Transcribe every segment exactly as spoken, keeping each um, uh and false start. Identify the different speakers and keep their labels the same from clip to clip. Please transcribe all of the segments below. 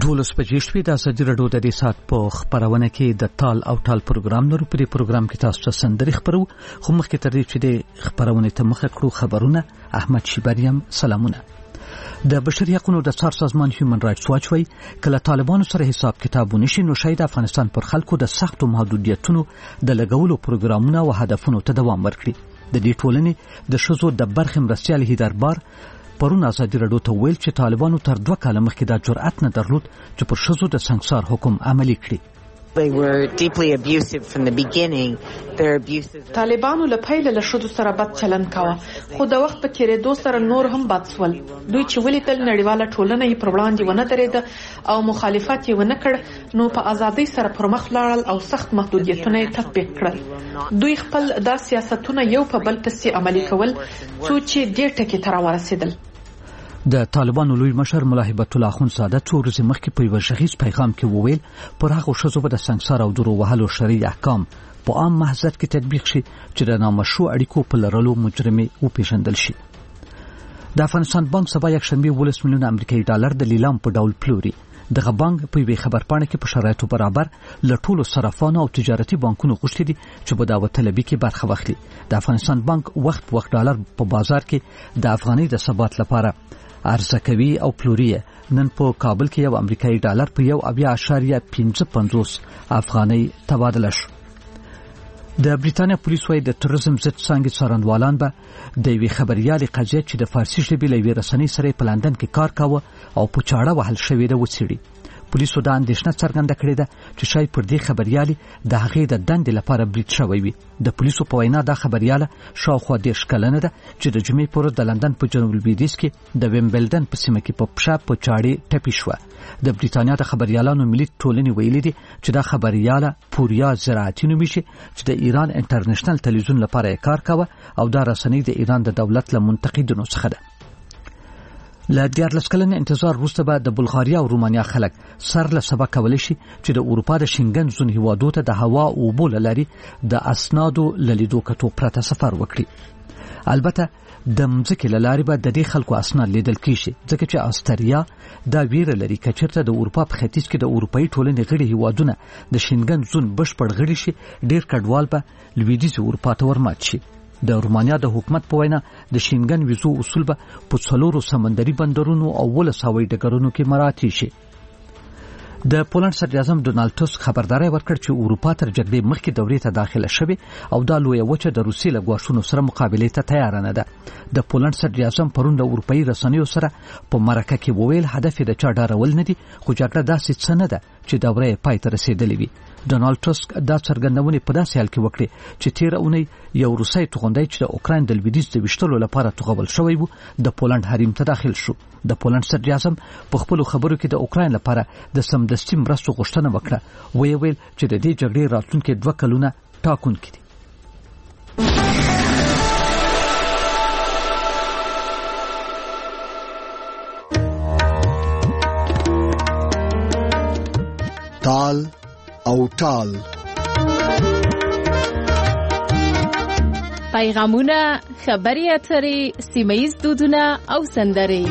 Speaker 1: دولس بجې شوې د ازادي راډیو د دې ساعت په خپرونه کې د تال او ټال پروګرام لرو. په دې پروګرام کې تاسو ته سندرې خبرو، خو مخکې تر دې چې د خبرونه ته مخه کړو خبرونه. احمد شیبریم سلامونه. د بشري حقوقو د څار سازمان هیومن رائټس واچ وایي کله طالبانو سره حساب کتابونه شي نو شاید افغانستان پر خلکو د سختو محدودیتونو د لګولو پروګرامونه او هدفونو ته دوام ورکړي. د دې ټولنې د ښځو د برخې مرستیال هیدربار پرون ازادي راډیو ته ویل چې طالبانو تر دوه کاله مخکې دا جرأت نه درلود چې پر ښځو د سنګسار حکم عملي کړي.
Speaker 2: They were deeply abusive from the beginning. Their abuses
Speaker 3: طالبانو له پیله له ښځو سره بد چلند کاوه، خو د وخت په تیریدو سره نور هم بد سول. دوی چې ولیدل نړیواله ټولنه یې پر وړاندې ونه درېده او مخالفت یې ونه کړ نو په ازادۍ سره پر مخ لاړل او سخت محدودیتونه یې تطبیق کړل. دوی خپل دا سیاستونه یو په بل پسې عملي کول څو چې دې ټکي ته راورسېدل.
Speaker 1: د طالبانو لوی مشر ملا هیبت الله اخوندزاده څو ورځې مخکې په یو غږیز پیغام کې وویل پر هغو ښځو به د سنګسار او درو وهلو شرعي احکام په عام محضر کې تطبیق شي چې د نامشروع اړیکو په لرلو مجرمې وپېژندل شي. د افغانستان بانک سبا یکشنبه ولس میلیونه امریکایي ډالر د لیلام په ډول پلوري. دغه بانک په یوې خبرپاڼه کې په شرایطو برابر له ټولو صرافانو او تجارتي بانکونو غوښتي دي چې په داوطلبي کې برخه واخلي. د افغانستان بانک وخت په وخت ډالر په بازار کې د افغانۍ د ثبات لپاره عرضه کوي او پلوري. نن په کابل کې یو امریکایي ډالر په یو اویا اشاریه پنځه پنځوس افغانۍ تبادله شو. د بریتانیا پولیس وايي د تروریزم ضد څانګې څارنوالان به د یوې خبریالې قضیه چې د فارسي ژبې له یوې رسنۍ سره په لندن کې کار کاوه او په چاړه وهل شوې ده وڅېړي. پولیسو دا اندېښنه څرګنده کړې ده چې شاید پر دې خبریالې د هغې د دندې لپاره برید شوی وي. د پولیسو په وینا دا خبریاله شاوخوا دېرش کلنه ده چې د جمعې په ورځ د لندن په جنوب لویدیځ کې د ویمبلډن په سیمه کې په پښه په چاړې ټپي شوه. د بریتانیا د خبریالانو ملي ټولنې ویلي دي چې دا خبریاله پوریا زراعتي نومیږي چې د ایران انټرنیشنل تلویزیون لپاره یې کار کاوه او دا رسنۍ د ایران د دولت له منتقدینو څخه ده. له دیارلس کلنې انتظار وروسته به د بلغاریا او رومانیا خلک سر له سبا کولی شي چې د اروپا د شینګن زون هیوادو ته د هوا او اوبو له لارې د اسنادو له لیدو کتو پرته سفر وکړي. البته د مځکې له لارې به د دې خلکو اسناد لیدل کیږي ځکه چې استریا دا ویره لري که چېرته د اروپا په ختیځ کې د اروپایي ټولنې غړي هیوادونه د شینګن زون بشپړ غړي شي ډېر کډوال به لویدیځې اروپا ته ورمات شي. د رومانیا د حکومت په وینا د شینګن ویزو اصول به په څلورو سمندري بندرونو او ولس هوایي ډګرونو کې مراعات شي. د پولند صدر اعظم ډونالد ټسک خبرداري ورکړ چې اروپا تر جګړې مخکې دورې ته داخله شوه او دا لویه وچه د روسیې له ګواښونو سره مقابله ته تیار نه ده. د پولند صدر اعظم پرون د اروپایي رسنیو سره په مرکه کې وویل هدف د چا ډارول نه دي خو جګړه داسې څه نه ده چې دورې پای ته رسیدلې وي. ډونالد ټسک دا څرګندونه په داسې حال کې وکړه چې تیر اونۍ یو روسي توغندی چې د اوکراین د لویدیځ د وشتلو لپاره توغول شوی وو د پولند حریم ته داخل شو. د پولند صدر اعظم په خپل خبرو کې د اوکراین لپاره د سمدستي مرستو غوښتنه وکړه. وی ویل چې د دې جګړې راتلونکي دوه کلونه ټاکونکي دي.
Speaker 4: تال او ټال
Speaker 5: پیغامونه، خبري اترې، سیمه‌ییز دودونه او سندرې.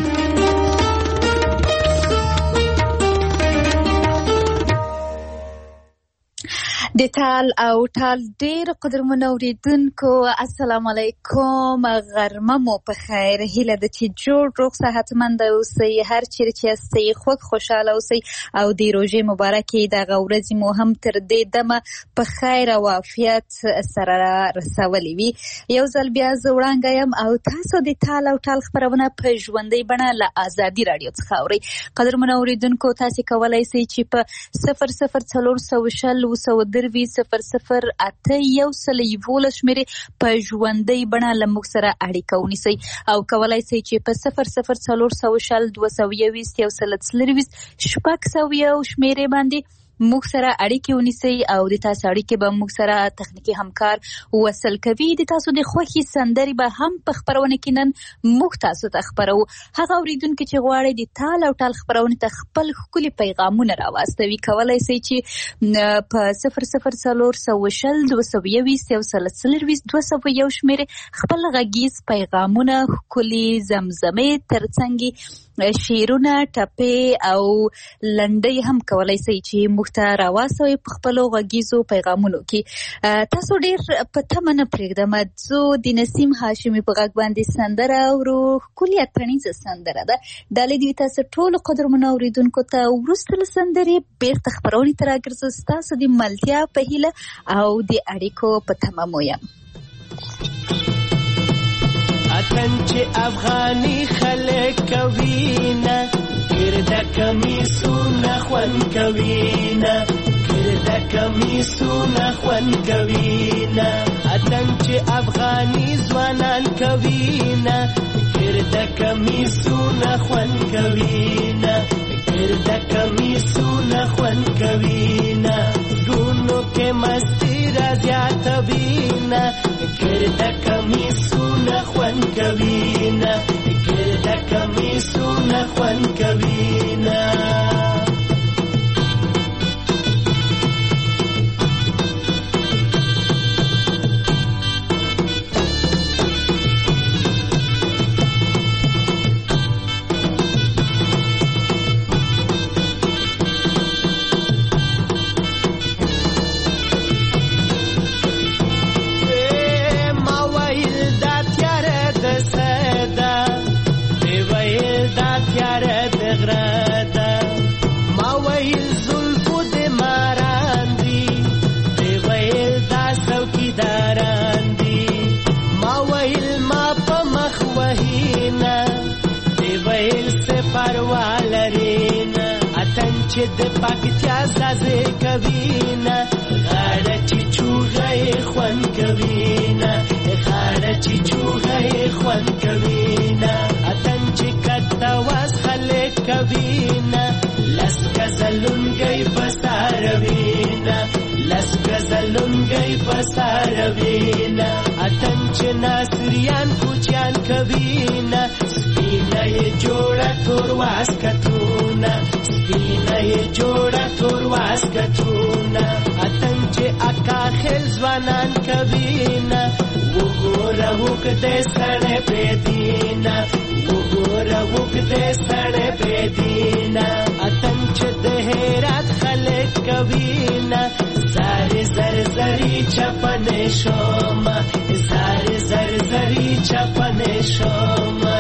Speaker 6: د تال او ټال ډېر قدرمنو اوریدونکو السلام علیکم، غرمه مو په خیر. هیله ده چې جوړ روغ صحتمند اوسئ، هر چیرې چې یاستئ خوږ خوشاله اوسئ او د روژې مبارکې دغه ورځې مو هم تر دې دمه په خیر او عافیت سره رسولې وي. یو ځل بیا زه وړاندې یم او تاسو د تال او ټال خپرونه په ژوندۍ بڼه له ازادي راډیو څخه اورئ. قدرمنو اوریدونکو تاسو کولی شئ چې په صفر صفر څلور سوه شل اووه سوه دروي صفر صفر اته یو سل یولس شمېرې په ژوندۍ بڼه له موږ سره اړیکه ونیسئ او کولی شئ چې په صفر صفر څلور سوه شل دوه سوه یوویشت یو سل څلرویشت شپږ سوه یو شمېرې باندې موږ سره اړیکې ونیسئ او د تاسو اړیکې به موږ سره تخنیکی همکار وصل کوي. د تاسو د خوښې سندرې به هم په خپرونه کې نن موږ تاسو ته خپرو. هغه اوریدونکي چې غواړي د تال او ټال خپرونه ته خپل ښکلي پیغامونه راواستوي کولی شي چې په صفر صفر څلور سوه شل دوه سوه یوویشت یو سل څلرویشت دوه سوه یو شمېرې خپل غږیز پیغامونه ښکلي زمزمې ترڅنګ شعرونه ټپې او لنډۍ هم کولی شي چې موږ ته راواستوي په خپلو غږیزو پیغامونو کې. تاسو ډېر په تمه نه پرېږدم زه د نسیم هاشمي په غږ باندې سندره اورو. ښکلې اتڼیزه سندره ده. ډالۍ دې تاسو ټولو قدرمنو اورېدونکو ته. وروسته له سندرې بېرته خپرونې ته راګرځو ستاسو د ملتیا په هیله او د اړیکو په تمه مو یم.
Speaker 7: اتن چې افغاني خلک کوي نه ګرده کمیسونه خوند کوي نه ګرده کمیسونه خوند کوي نه اتن چې افغاني ځوانان کوي نه ګرده کمیسونه خوند کوي نه ګرده کمیسونه خوند کوي نه ګونو کې مستی را زیاتوي نه ګرده کمیسونه خوند کوي نه ګرده کمیسونه خوند کوي نه. چې د پکتیا سازې کوي نه غاړه چې چوغې خوند کوي نه غاړه چې چوغې خوند کوي نه اتن چې کته واس خلک کوي نه لس غزلونګي بساروي نه لس غزلونګي بساروي نه اتن چې ناصریان کوچیان کوي نه سپینه یې جوړه تور واسکتونه سپینه یې جوړه تور واسکتونه اتن چې اکا خیل ځوانان کوي نه وګوره وګدې سړی بېدینه وګوره وګدې سړی بېدینه اتن چې د هرات خلک کوي نه زارې زر زرې چپنې شومه زارې زر زرې چپنې شومه.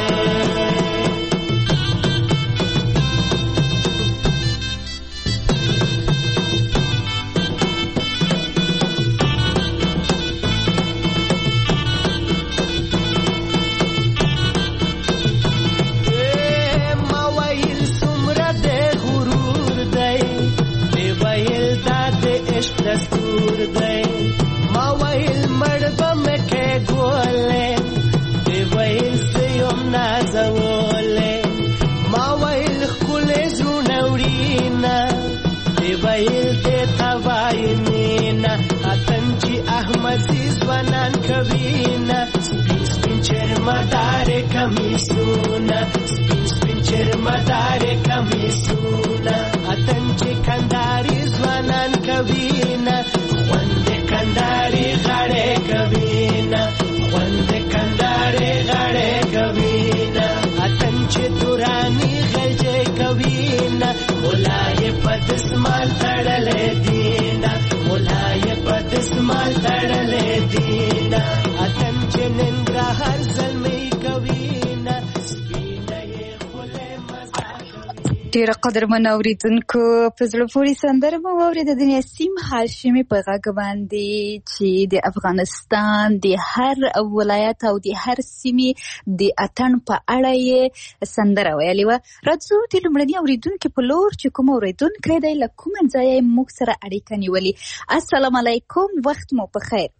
Speaker 7: دستور دی ما ویل مړ به مې کېږولې دی ویل زه یم نازولې ما ویل ښکلې زړونه وړینه دی ویل دې ته وایي مینه اتن چې احمدي ځوانان کوي نه سپین سپین چرمدارې کمیسونه سپین سپین چرمدارې کمیسونه اتن چې کنداري ځوانان کوي نه خوند کنداري غاړې کوي نه خوند کنداري غاړې کوي نه اتن چې دوراني غلجې کوي نه مولا یې په دسمال تړلې دي نه مولا یې په دسمال تړلې دي نه اتن چې ننګرهار زلمي کوي نه سپینه یې خولې مزه کوي.
Speaker 6: ډېر قدرمن اورېدونکو په زړه پورې سندره مو واورېده د نسیم هاشمي په غږ باندې چې د افغانستان د هر ولایت او د هر سیمې د اتڼ په اړه یې سندره ویلې وه. راځو د لومړني اورېدونکي په لور چې کوم اورېدونکی دی له کومه ځایه یې موږ سره اړیکه نیولې. السلام علیکم، وخت مو په خیر.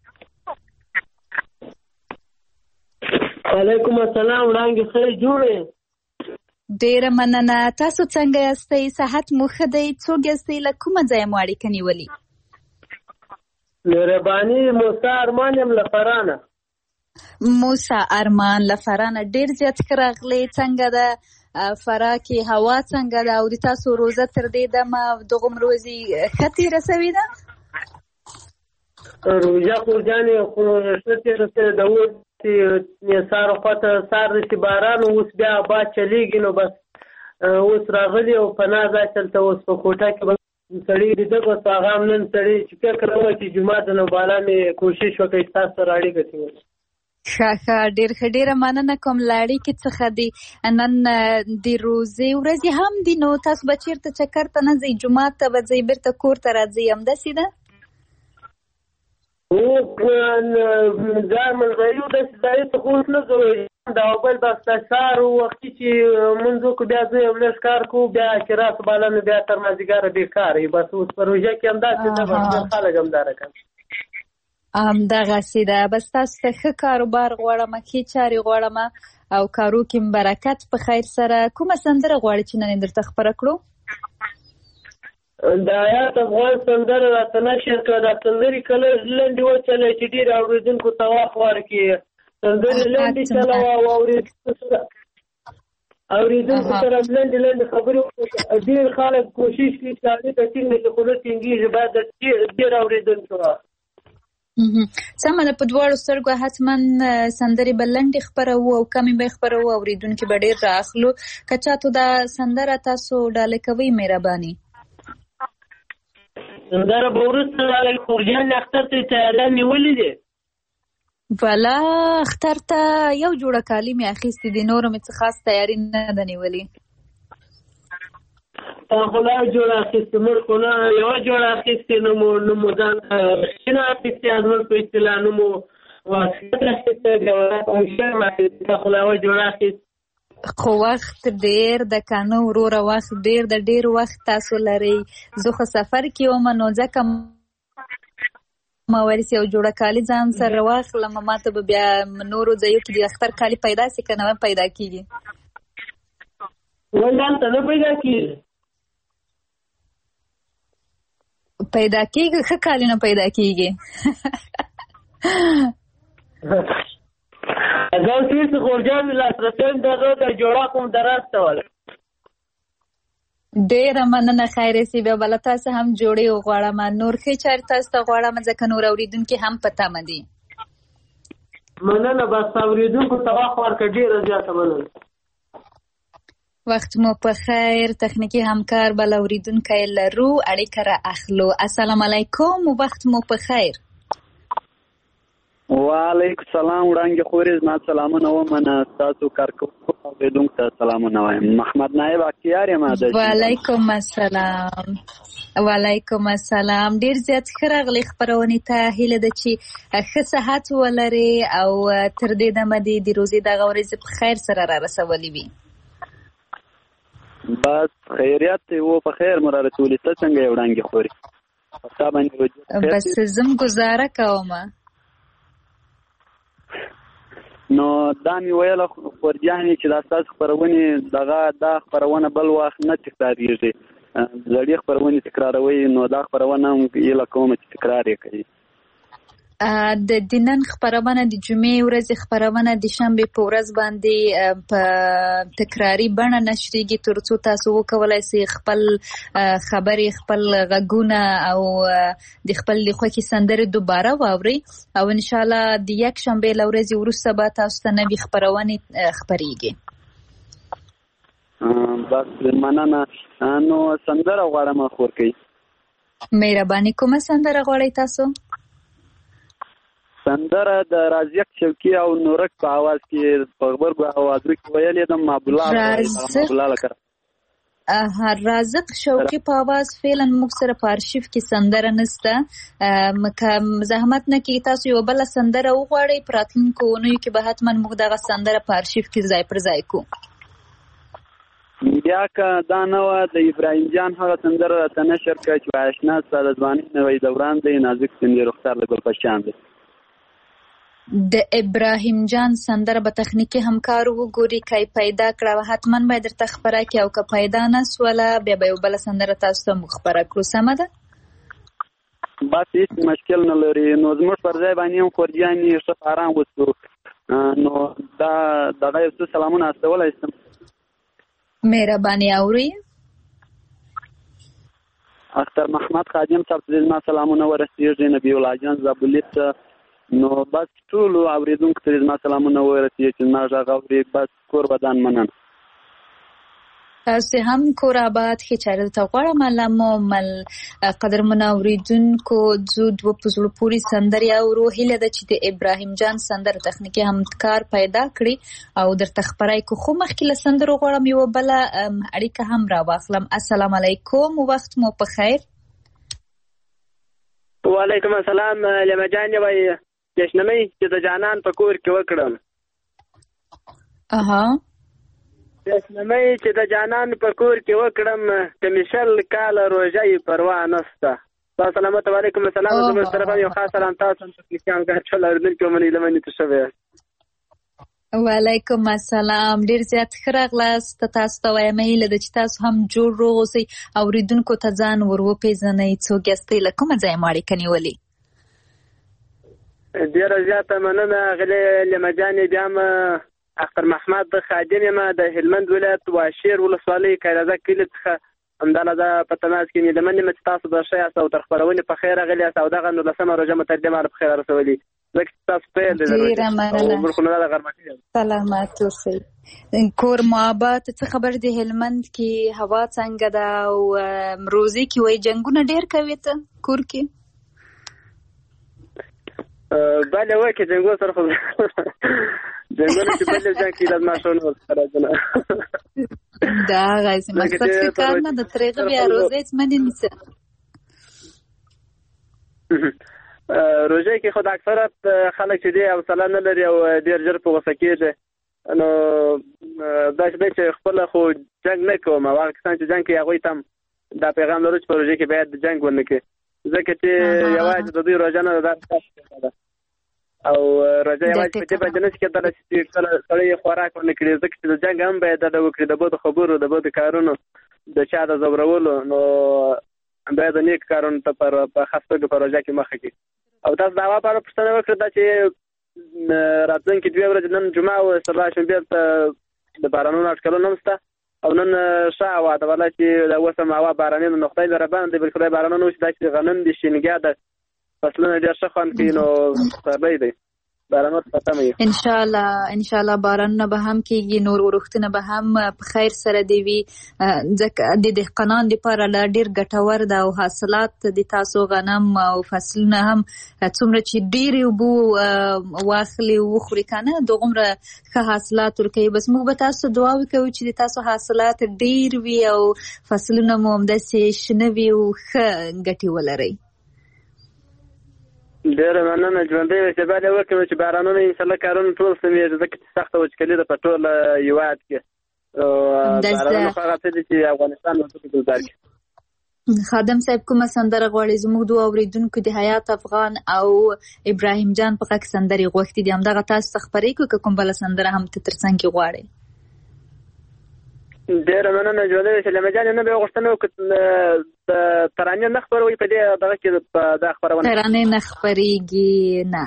Speaker 8: وعلیکم السلام، وړانګې خیر جوړې
Speaker 6: ډیره مننه. تاسو څنګه یاستئ؟ صحت مو ښه دی؟ څوک یاستئ؟ له کومه ځایه مو اړیکه نیولې؟
Speaker 8: مهرباني موسی ارمان یم له فرانه.
Speaker 6: موسی ارمان له فرانه، ډیر زیات ښه راغلی. څنګه ده فراه کې هوا څنګه ده او د تاسو روزه تر دې دمه دغومره ورځې ښه تېره سوې ده؟
Speaker 8: روژه خو جانې خو ښه تېره سوې ده. اوس سهار خواته سهار د چې باران اوس بیا باد چلیږي نو بس اوس راغلي او پناه ځای دلته اوس په کوټه کې به سړي لیده بس هغه هم نن سړي چې فکر نه وای چې جومات د نو بالا مې کوشش وکړئ تاسو سره اړیکه ټینګه.
Speaker 6: ښه ښه ډېر ښه ډېره مننه کوم له اړیکې څخه دي. نن د روزې ورځې هم دي نو تاسو به چېرته چکر ته نه ځئ؟ جومات ته به ځئ بېرته کور ته راځئ همداسې ده؟
Speaker 8: دا منځایو داسې ځایو ته خو اوس نه ځو دا او بل بس د سهار وختي چې مونځ وکړو بیا زه یو لږ کار کوو بیا چې راسو بالا نو بیا تر مازدیګره بېکاره وي. بس اوس په روژه کې همداسې ده بس ډېر خلک همداره کوي.
Speaker 6: همدغسې ده. بس تاسو ته ښه کاروبار غواړم، ښې چارې غواړم او کارو کې برکت په خیر سره. کومه سندره غواړئ چې نن یې درته خپره کړو؟
Speaker 8: د آیات افغان سندره راته نشر کړه. دا سندرې کله لنډې وچلوئ چې ډېر اورېدونکو ته واک ورکړي. سندرې لنډې چلوه او اورېدونکو سره اورېدونکو سره لنډې لنډې خبرې وکړي. ډېر خلک کوشش کوي چې اړیکه ټینګه کړي خو نه ټینګېږي. باید ډېر اورېدونکي وه.
Speaker 6: سمه ده. په دواړو سترګو حتما سندرې به لنډې خپروو او کمې به یې خپروو، اورېدونکي به ډېر رااخلو. که چاته دا سندره تاسو ډالۍ کوئ مهرباني؟
Speaker 8: سندره به وروسته خورجان اختر ته تیاری نیولې دی.
Speaker 6: بله اختر ته یو جوړه کالي مې اخیستې دي، نورو مې څه خاص تیاري نه ده نیولې.
Speaker 8: تا خو لا جوړه اخیستې موږ خو نه یوه جوړه اخیستې نه مو نه مو ځان رښتینه اخیستې زموږ په اصطلاح نه مو واسکټ اخیستی جواهرات او شرم اخیستې تا خو لا یوه جوړه اخیستې.
Speaker 6: خو وخت ډېر د کنه وروره وخت ډېر د ډېر وخت تاسو لرئ. زه خو سفر کې وم نو ځکه ما ویل چې یو جوړه کالي ځان سره واخلم ما ته به بیا نورو ځایو کې د اختر کالي پیدا سي که نه پیدا کېږي؟
Speaker 8: ولې هلته نه پیدا کېږي؟
Speaker 6: پیدا کېږي، ښه کالي نه پیدا کېږي.
Speaker 8: دا سیس خورجان لاسرسیم دغه د جوړه کوم درستول.
Speaker 6: ډېره مننه خیرې سي. بیا بله تاسو هم جوړې وغواړم، نور ښې چارې تاسو ته غواړم ځکه نور اورېدونکي هم په تمه دي.
Speaker 8: مننه. بس اورېدونکو ته وخت ورکړه. ډېره زیاته مننه.
Speaker 6: وخت مو په خیر. تخنیکي همکار بل اورېدونکی لرو، اړیکه را اخلو. السلام علیکم، وخت مو په خیر.
Speaker 9: وعلیکم سلام وړانګې خورې زما سلامونه ومنه. ستاسو کارکوونکو اورېدونکو ته سلامونه وایم. محمد نایب اختیار یم.
Speaker 6: وعلیکم السلام. وعلیکم السلام. ډېر زیات ښه راغلی خپرونې ته. هیله ده چې ښه صحت ولرې او تر دې دمه دې د روزې دغه ورځې په خیر سره را رسولې وي.
Speaker 9: بس خیریت و په خیر مو را رسولې. ته څنګه یې وړانګې خورې؟ تا باندې روژې
Speaker 6: بس زم ګزاره کوم.
Speaker 9: نو دا مې ویله خورجانې چې دا ستاسو خپرونې دغه دا خپرونه بل وخت نه تکرارېږي. زړې خپرونې تکراروئ نو دا خپرونه هم هیله کوم چې تکرار یې کوي.
Speaker 6: د نن خپرونه د جمعې ورځې خپرونه د شنبې په ورځ باندې په تکراري بڼه نشریږي تر څو تاسو وکولای شئ خپل خبرې خپل غږونه او د خپل د خوښې سندرې دوباره واورئ او ان شاء الله د یک شنبې له ورځې وروسته به تاسو ته نوې خپرونې خپریږي.
Speaker 9: بس مننه. نو سندره غواړم خورکۍ.
Speaker 6: مهرباني کومه سندره غواړئ تاسو؟
Speaker 9: سندره د رازق شوقي او نورک په आवाज کې په غبرګو आवाजو کې ویلې د مابولا مابولا لکه
Speaker 6: رازق شوقي په आवाज فعلا موږ سره په ارشیف کې سندره نشته. مکه زحمت نه کې تاسو یو بل سندره وغواړئ په راتلونکو اونیو کې به حتما موږ دغه سندره په ارشیف کې ځای پر ځای کو.
Speaker 9: بیا که دا نه وه د ابراهیم جان هغه سندره راته نشر کړه چې آشنا ستا د ځوانۍ نوی دوران دی نازک سندې رخسار د ګل په شان دی.
Speaker 6: د ابراهیم جان سندره به تخنیکی همکار وګوري کای پیدا کړه حتما به درته خبره کې او که پیدا نه سوله بیا به یو بل سندره تاسو ته خبره کړو سمه ده
Speaker 9: بس هیڅ مشکل نه لري نو زموږ پر ځای باندې هم خورجانې ښه آرام وڅو نو دا دا یو څه سلامونه استولای شم
Speaker 6: مهرباني اوري
Speaker 9: اختر محمد خادم صاحب دې ما سلامونه ورسېږي نبی الله جان زابلیت نو بس ټول اوریدونکو ته ما سلامونه ورسېږي چې ما ژغ اوري بس کور بدن منن
Speaker 6: تاسو هم کور آباد کې چاره ته غواړم علامه مل قدرمن اوریدونکو زود و پزړو پوری سندري او روحیله د چې د ابراهیم جان سندر تخنیکی همکار پیدا کړی او در تخبرای کو خو مخکې له سندرو غواړم یو بل اړیکه هم را واخلم السلام علیکم وخت مو په خیر
Speaker 10: وعلیکم السلام لما جان وای جشنمې چې د جانان په کور کې وکړم
Speaker 6: اها
Speaker 10: جشنمې چې د جانان په کور کې وکړم کمیشل کال روزي پروا نسته السلام علیکم السلام زموږ طرفه یو خاص سلام تاسو ته کلیان ګرځول اردن کې منی لمنې ته شوه
Speaker 6: وعلیکم السلام ډیر زیات خراغلاست تاسو ته وایم ایله د چې تاسو هم جوړ روغسي اوریدونکو ته ځان ورو پیژنئ څوک یاستئ له کومه ځای ماړی کني ولي
Speaker 10: ډیر زیات مننه غلې لمجانې بیا اختر محمد خادم یم د هلمند ولایت واشیر ولسوالۍ کایرازه کلی څخه همداله ده په تماس کې مې د منې مې تاسو د ښه یاست او تر خپرونې په خیر راغلي یاست او دغه نولسمه روژه مترجمه ماله په خیر رسولي ځکه چې تاسو پیل دی
Speaker 6: ډېره مننه سلامت اوسئ کور مو آباد څه خبر دی هلمند کې هوا څنګه ده او روزي کې وایي جنګونه ډېر کوي ته کور کې
Speaker 10: بله وایي که جنګونه سره خو جنګونه چې بله جنګ کې لازم شونه راځنه
Speaker 6: دا غاځي مقصد فکر نه د ترېغه بیا روزه منې نیسه
Speaker 10: روزه کې خود اکثرت خلک چې دی حوصله نه لري او ډېر ژر په غوسه کېږي نو دا چې خپل خو جنګ نه کوم هغه کسان چې جنګ کوي هغوی ته هم دا پیغام لرو چې په روژه کې باید جنګ ونه کړي ځکه چې یوازې د دوی روژه نه ده او روژه یوازې په دې باندې نه شي کېدلی چې کله سړی یې خوراک ونه کړي ځکه چې د جنګ هم باید ډډه وکړي د بدو خبرو د بدو کارونو د چا د ځورولو نو باید د نیک کارونو ته په خاص توګه په روژه کې مخه کړي او تاسو د هوا په اړه پوښتنه وکړه دا چې راتلونکي دوې ورځې نن جمعه او سبا شنبې ته د بارانونو اټکلونه هم شته او نن ښه هوا ده والله چې د اوس هم هوا باراني نو خدای لره باندې بل خدای بارانونه وشي دا چې غنم دي شینګیا ده فصلونه ډېر ښه خوند کوي نو پسرلی دی باران ورته ختم وي
Speaker 6: ان شاء الله ان شاء الله بارانونه به هم کېږي نور ورښتونه به هم په خیر سره دی وي ځکه د دهقانانو دپاره لا ډېر ګټور ده او حاصلات د تاسو غنم او فصلونه هم څومره چې ډېرې اوبه واخلي وخوري که نه دغومره ښه حاصلات ورکوي بس موږ به تاسو دعا وکوو چې د تاسو حاصلات ډېر وي او فصلونه مو همداسې شنه وي او ښه ګټې ولرئ
Speaker 10: ډېره مننه ژوندی اوسئ باید وکړو چې بارانونه انشاءالله کارونه ټول سمېږي ځکه چې سخته وچکلي ده په ټول هېواد کې بارانونه خو هغه څه دي چې افغانستان ورته ګلزار کړي
Speaker 6: خادم صاحب کومه سندره غواړي زموږ دوه اورېدونکو د حیات افغان او ابراهیم جان په غږ سندرې غوښتي دي همدغه تاسو ته خپرې کړو که کوم بله سندره هم ته تر څنګ کې غواړئ
Speaker 10: ډېره مننه ژوندی اوسئ لمه جانې نه به یې غوښتنه وکړو د ترانې نه خپروئ په دې دغه کې دا خپرونه
Speaker 6: ترانې نه خپرېږي نه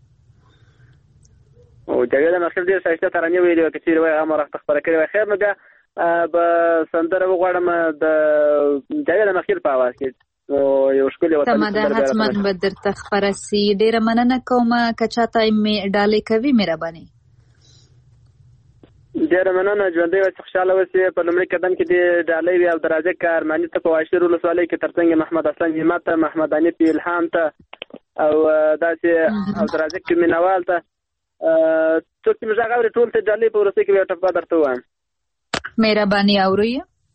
Speaker 10: او جاوید مخیل ډېر ښایسته ترانې ویلې وه که چېرې وایي هغه مو راته خپره کړې وای خیر نو بیا به سندره وغواړم د جاوید مخیل په اواز کې یو ښکلې وطني
Speaker 6: سمه ده حتما به درته خپره سي ډېره مننه کومه که چاته مې ډالۍ کوي مهرباني
Speaker 10: ډېره مننه ژوندی اوسئ خوشحاله اوسئ په لومړي قدم کې دې ډالۍ وي او د رازق ارماني ته په واشیر ولسوالۍ کې تر څنګ محمد اسلم همت ته محمد انیف الهام ته او داسې او د رازق مینوال ته څوک چې موږ هغه اوري ټول ته ډالۍ په وروستۍ کې به یو ټپه درته ووایم
Speaker 6: مهرباني اورئ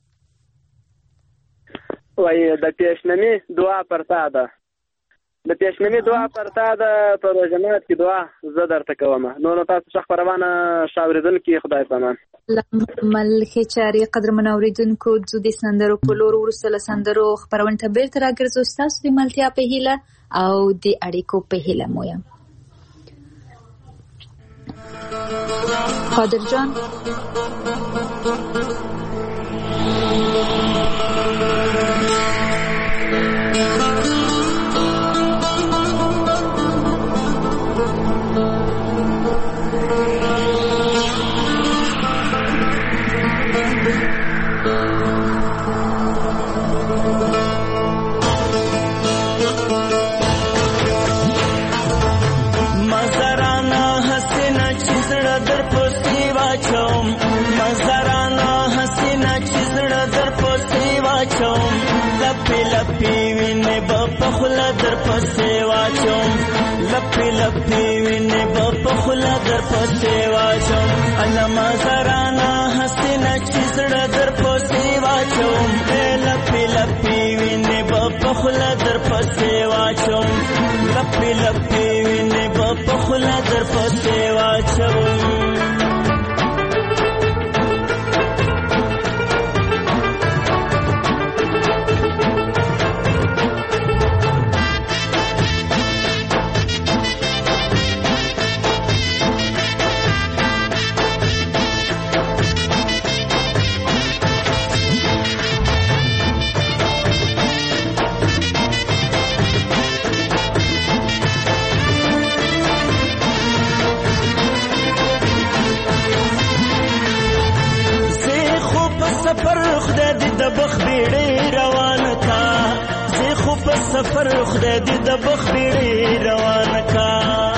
Speaker 10: وایي د پیشنمي دعا پر تا ده د پیشنمي دعا پر تا ده په روژهمات کې دعا زه درته کوم نو نو تاسو ښه خپرونه ښه اورېدونکي خدای پامان
Speaker 6: مل ښې چارې قدرمن اورېدونکو ځو د سندرو په لور وروسته له سندرو خپرونې ته بېرته راګرځو ستاسو د ملتیا په هیله او د اړیکو په هیله مو یم قادر جان.
Speaker 7: در پسې واچوم لپې لپې وینې به په خوله در پسې واچوم علما زرانا حسینه چې زړه در پسې واچوم لپې لپې وینې به په خوله در پسې واچوم لپې لپې وینې به په خوله در پسې واچوم سفر خدای دې د بخ بیړې روان کا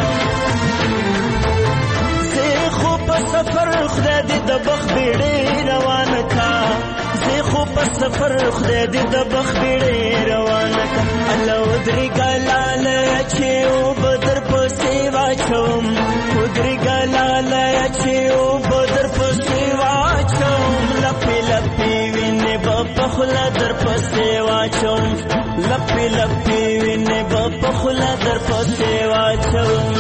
Speaker 7: زه خو په سفر خدای دې د بخ بیړې روان کا زه خو په سفر خدای دې د بخ بیړې روان کا الله ودري ګلال چې او بدر په سیوا چوم ودري ګلال چې او بدر په سیوا چوم لپې لپې وینې په خوله در په سیوا چوم لپی لپی وینې به په خوله در پسې واچوم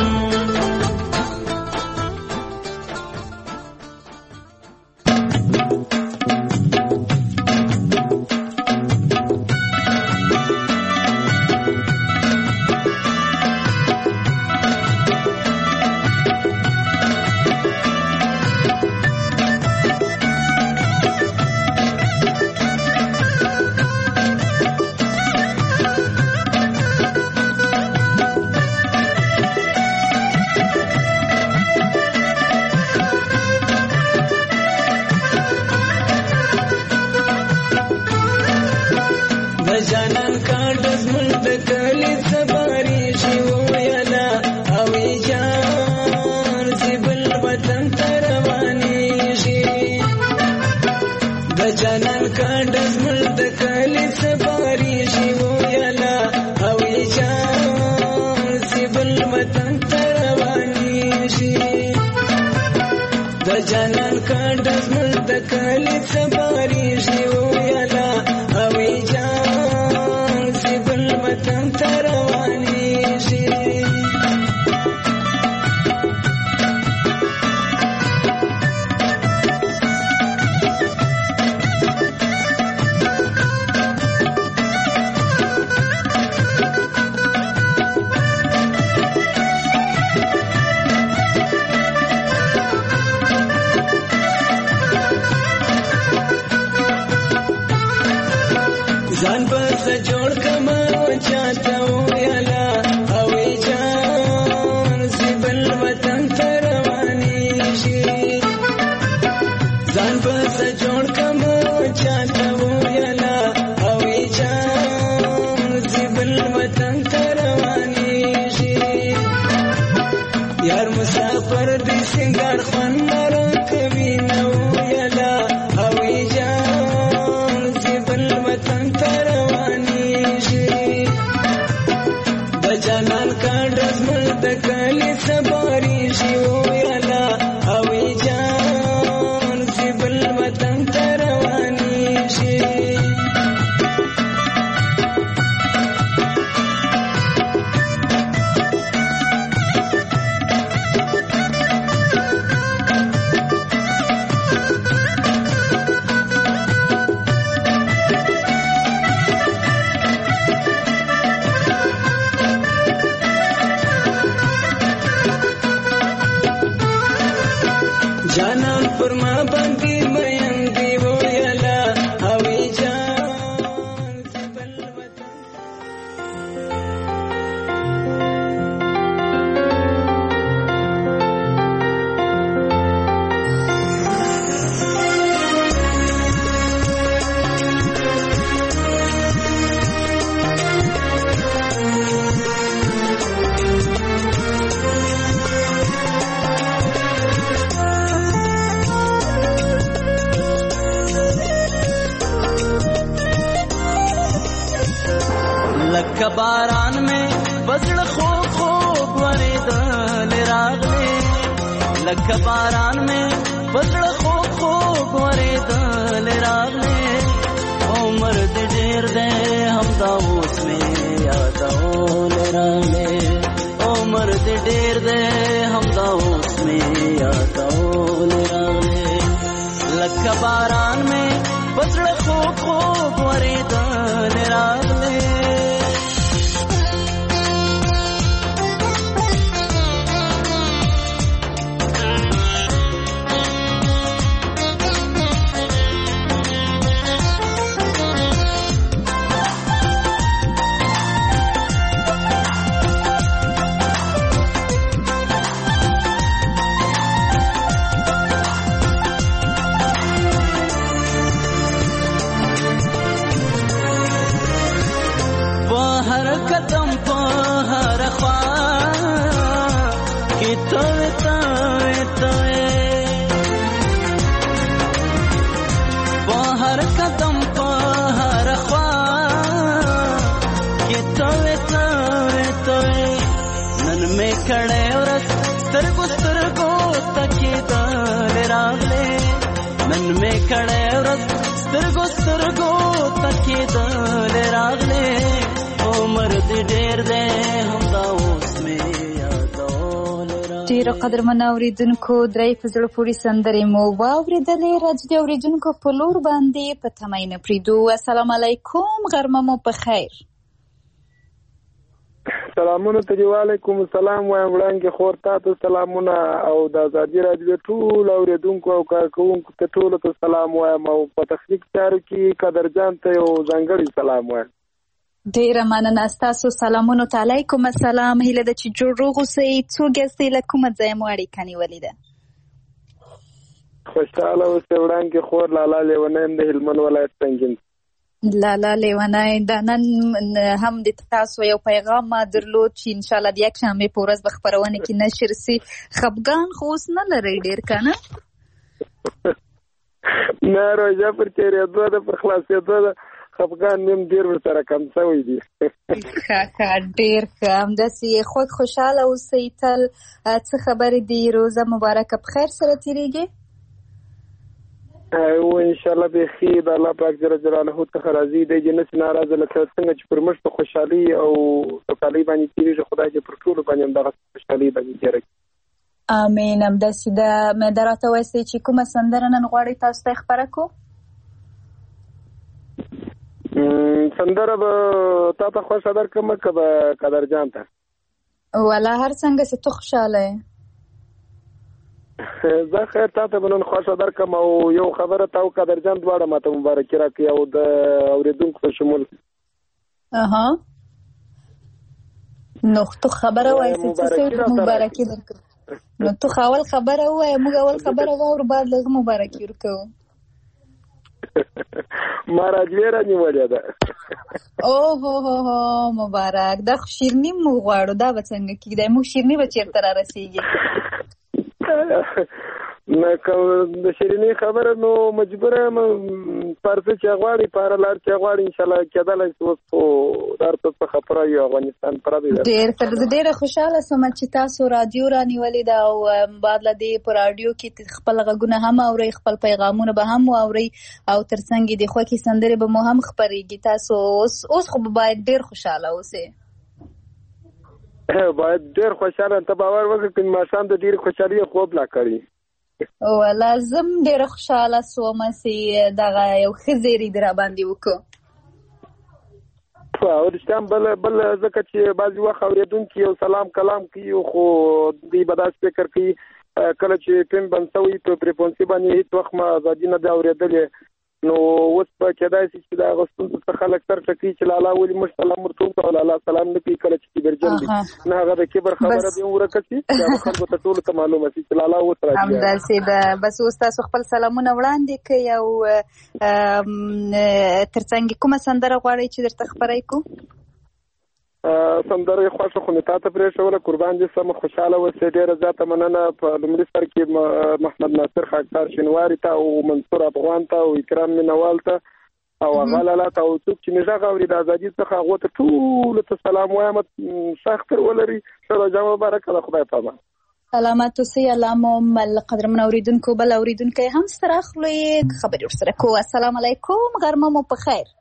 Speaker 11: پر ما باندې مین دی ویلا هوی جان
Speaker 7: لکه باران میں بزړه خوب خوب ورېدل راغلې لکه باران میں بزړه خوب خوب ورېدل راغلې عمر دې ډېر دی همدا اوس مې یادول راغلې عمر دې ډېر دی همدا اوس مې یادول راغلې لکه باران میں بزړه خوب خوب ورېدل راغلې قدم په هر خوا کې توې توې توې په هر قدم په هر خوا کې توې توې توې نن مې کړې ورځ سترګو سترګو تکېدل راغلې نن مې کړې ورځ سترګو سترګو تکېدل راغلې عمر دې ډېر دی همدا اوس مې یادول راغلې
Speaker 6: ډېرو قدرمنو اورېدونکو درې په زړه پورې سندرې مو واورېدلې راځو د اورېدونکو په لور باندې په تمه نه پرېږدو السلام علیکم غرمه مو په خیر
Speaker 10: سلامونه ته دی وعلیکم السلام وایم وړاندې خور تاسو سلامونه او د ازادي راډیو ټول اورېدونکو او کارکوونکو ته ټول ته سلام وایم او په تخنیک چارو کې قدرجان ته یو ځانګړی سلام وایم
Speaker 6: ډیره مننه ستاسو سلامونو ته علیکم السلام هیله ده چې جوړ روغ اوسئ څوک یاستئ له کومه ځایه مو اړیکه نیولې ده
Speaker 10: خوشحاله اوسئ وړاندې خور لالا لیونی یم د هلمند ولایت سنګین
Speaker 6: لالا لیونی دا نن هم د تاسو یو پیغام ما درلود چې انشاءالله د یکشنبې په ورځ به خپرونه کې نشر سي خفګان خو اوس نه لرئ ډېر که نه
Speaker 10: نه روژه پر تېرېدو ده پر خلاصېدو ده خفګان مې هم ډېر ورسره کم شوی دي
Speaker 6: ښه ښه ډېر ښه همداسې خوږ خوشحاله اوسئ تل څه خبرې دي روزه مبارکه په خیر سره تېرېږي
Speaker 10: او انشاءالله بیخي د الله پاک جل جلاله څخه راضي دی چې نسي ناراضه لکه څنګه چې پر موږ په خوشحالي او سوکالۍ باندې تېرېږي خدای دې پر ټولو باندې همدغه خوشحالۍ باندې تېره کړي
Speaker 6: امین همداسې ده مده راته ووایاستئ چې کومه سندره نن غواړئ تاسو ته خپره کړو
Speaker 10: سندره به تا ته خوښه درکړم که به قدرجان ته
Speaker 6: والا هر څنګه چې ته خوشحاله یې
Speaker 10: زه خیر تا ته به نن خوښه درکړم او یو خبره تا او قدرجان دواړه ما ته مبارکي راکړي او د اورېدونکو په شمول
Speaker 6: اها نو ته خبره وایې چې څه مبارکي درکړو نو ته اول خبره ووایې موږ اول خبره واورو بعد لږ مبارکي ورکوو
Speaker 10: ما راجوې رانیولې ده
Speaker 6: او هو هو هو مبارک دا خو شیرني مو غواړو دا به څنګه کېږي موږ شیرني به چېرته را رسېږي
Speaker 10: نه که د شیریني خبره نو مجبوره یم پارڅه چې غواړي پاره لار چې غواړي انشاءالله کېدلی شي اوس خو هر څه څخه پوره یو افغانستان پوره دی
Speaker 6: ډېر ښه زه ډېره خوشحاله شوم چې تاسو راډیو رانیولې ده او بعد له دې په راډیو کې خپل غږونه هم اورئ خپل پیغامونه به هم واورئ او تر څنګ د خوښې سندرې به مو هم خپرېږي تاسو اوس اوس خو باید ډېر خوشحاله اوسئ
Speaker 10: باید ډېر خوشحاله ته باور وکړه که ماښام د ډېرې خوشحالۍ خوب لا کړي
Speaker 6: لازم ډېره خوشحاله سوم چې دغه یو ښه زیری دې راباندې وکړو
Speaker 10: او رښتیا بل بل ځکه چې بعضې وخت اورېدونکي یو سلام کلام کوي خو دوی به داسې فکر کوي
Speaker 12: کله چې پم بنسوي په فریکونسي باندې هیڅ وخت ما ازادي نه دا اورېدلې نو اوس په کېدای شي چې دا غوښتل څه خلک سر ټکی چې لالا ولي مش سلام ورته او لالا سلام نه کوي کله چې برجن دي نه هغه د کبر خبره دی ورکړي دا خلکو ته ټول ته معلومه شي چې لالا وتره
Speaker 6: هم درسي دا بس اوس تاسو خپل سلامونه وړاندې کوي او ترڅنګ کومه سندره غواړئ چې درته خبرې کو
Speaker 12: سندره خوښه خو نه تاسو پرې شوله قربان دي سم خوشاله اوسئ ډیره زیاته مننه په لومړي سر کې محمد ناصر خاکسار شینواری ته او منصور افغان ته او اکرام مینوال ته او غلاله ته او څوک چې مزه غوړي د ازادي څخه هغه ته ټول ته سلام وایم سختر ولري سره جواب برکه خدای پامه
Speaker 6: سلامات اوسئ علامه مل قدر من اوریدونکو بل اوریدونکو هم سره خلوي خبري ورسره کو السلام علیکم غرمه مو په خیر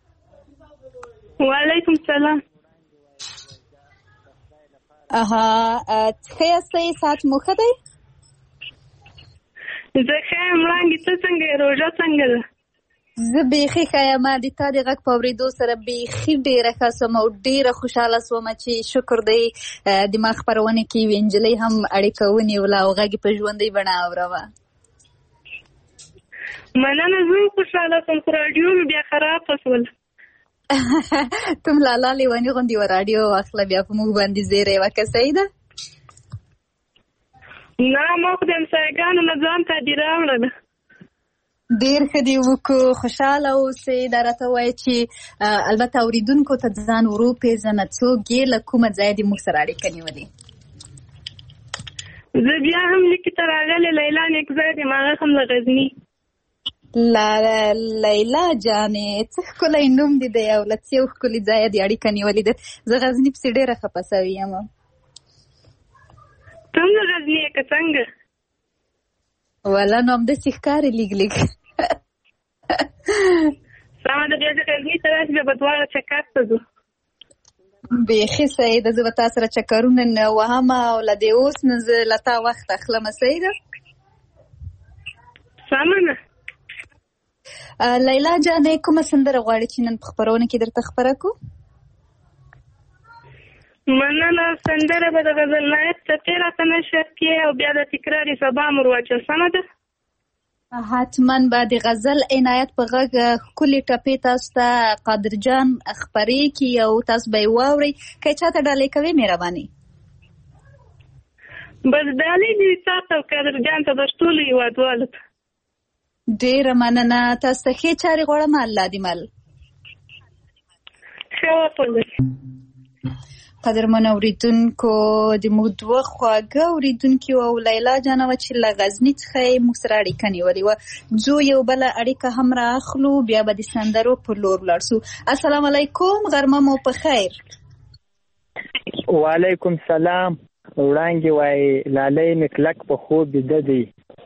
Speaker 13: وعلیکم السلام
Speaker 6: اها څه سي سات مخه دی
Speaker 13: زه خیم وړاندې ته څنګه روژه څنګه ده
Speaker 6: زه بیخي خیمه د تا د غږ په اورېدو سره بیخي ډېره ښه سوم او ډېره خوشحاله سوم چې شکر دی د ما خپرونې کې یوې نجلۍ هم اړیکه ونیوله او غږ یې په ژوندۍ بڼه اورمه
Speaker 13: مننه زه هم خوشحاله سوم خو راډیو مې بیا خرابه شول
Speaker 6: تم لالا لیوانی غوندې و راډیو واخله بیا په موږ باندې زیری وکړه صحیح ده
Speaker 13: نه ما خو د همسایګانو نه ځان ته دې راوړله
Speaker 6: ډېر ښه دې وکړو خوشحاله اوسئ دا راته وایي چې البته اورېدونکو ته ځان ورو پېژنه څوک یې له کومه ځایه دې موږ سره اړیکه نیولې
Speaker 13: زه بیا هم لیکې ته راغلې لیلا نیکزی یم هغه هم له غزني
Speaker 6: لا لیلا جانې څه ښکلی نوم دې دی او له څو ښکلي ځایه دې اړیکه نیولې ده زه غزني پسې ډېره خفه سوې یم
Speaker 13: ته هم د غزني یې که څنګه
Speaker 6: ولا نو همداسې ښکاري لږ لږ
Speaker 13: سمه ده بیا زه غزني ته راشي بیا به دواړه چکر ته ځو
Speaker 6: بیخي صحیح ده زه به تا سره چکرونه نه وهم او له دې اوس نه زه له تا وخت اخلمه صحیح ده
Speaker 13: سمه ده
Speaker 6: لیلا جانې کومه سندره غواړې چې نن په خپرونه کې درته خپره کړو
Speaker 13: مننه سندره به د غزل نایب څپې راته نشر کړې او بیا د تکراري سبا مور واچو سمه ده
Speaker 6: حتما به د غزل عنایت په غږ ښکلې ټپې تاسو ته قادر جان خپرې کړي او تاسو به یې واورئ که یې چاته ډالۍ کوې مهرباني
Speaker 13: بس ډالۍ دې تا ته او قادر جان ته بس ټولو هېوادوالو ته
Speaker 6: ډېره مننه تاسو ته ښې چارې غواړم الله دې مل
Speaker 13: ښه وپلس
Speaker 6: قدرمن اوریدونکو د موږ دوه خواږه اوریدونکي او لیلا جانه وه چې له غزني څخه یې موږ سره اړیکه نیولې وه ځو یو بله اړیکه هم را اخلو بیا به د سندرو پر لور ولاړ سو السلام علیکم غرمه مو په خیر
Speaker 14: وعلیکم سلام وړانګې وایي لالی مې کلک په خوب بیده دی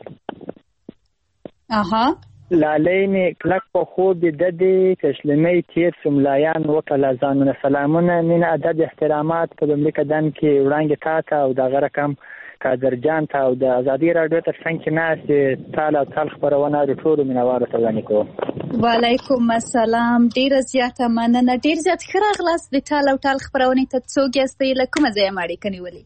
Speaker 6: اها
Speaker 14: لالی مې کلک په خوب بیده دی کشلمۍ تېر شو ملایان وکړله ځانونه سلامونه مینه ادب احترامات په لومړي قدم کې وړانګې تا ته او دغه رقم قادر جان ته او د ازادي راډیو تر څنګ کې ناستې تال او تال خپرونه د ټولو مینهوالو ته وړاندې کوم
Speaker 6: وعلیکم السلام ډېره زیاته مننه ډېر زیات ښه راغلاست د ټال او ټال خپرونې ته څوک یاستئ له کومه ځایه مو اړیکه نیولې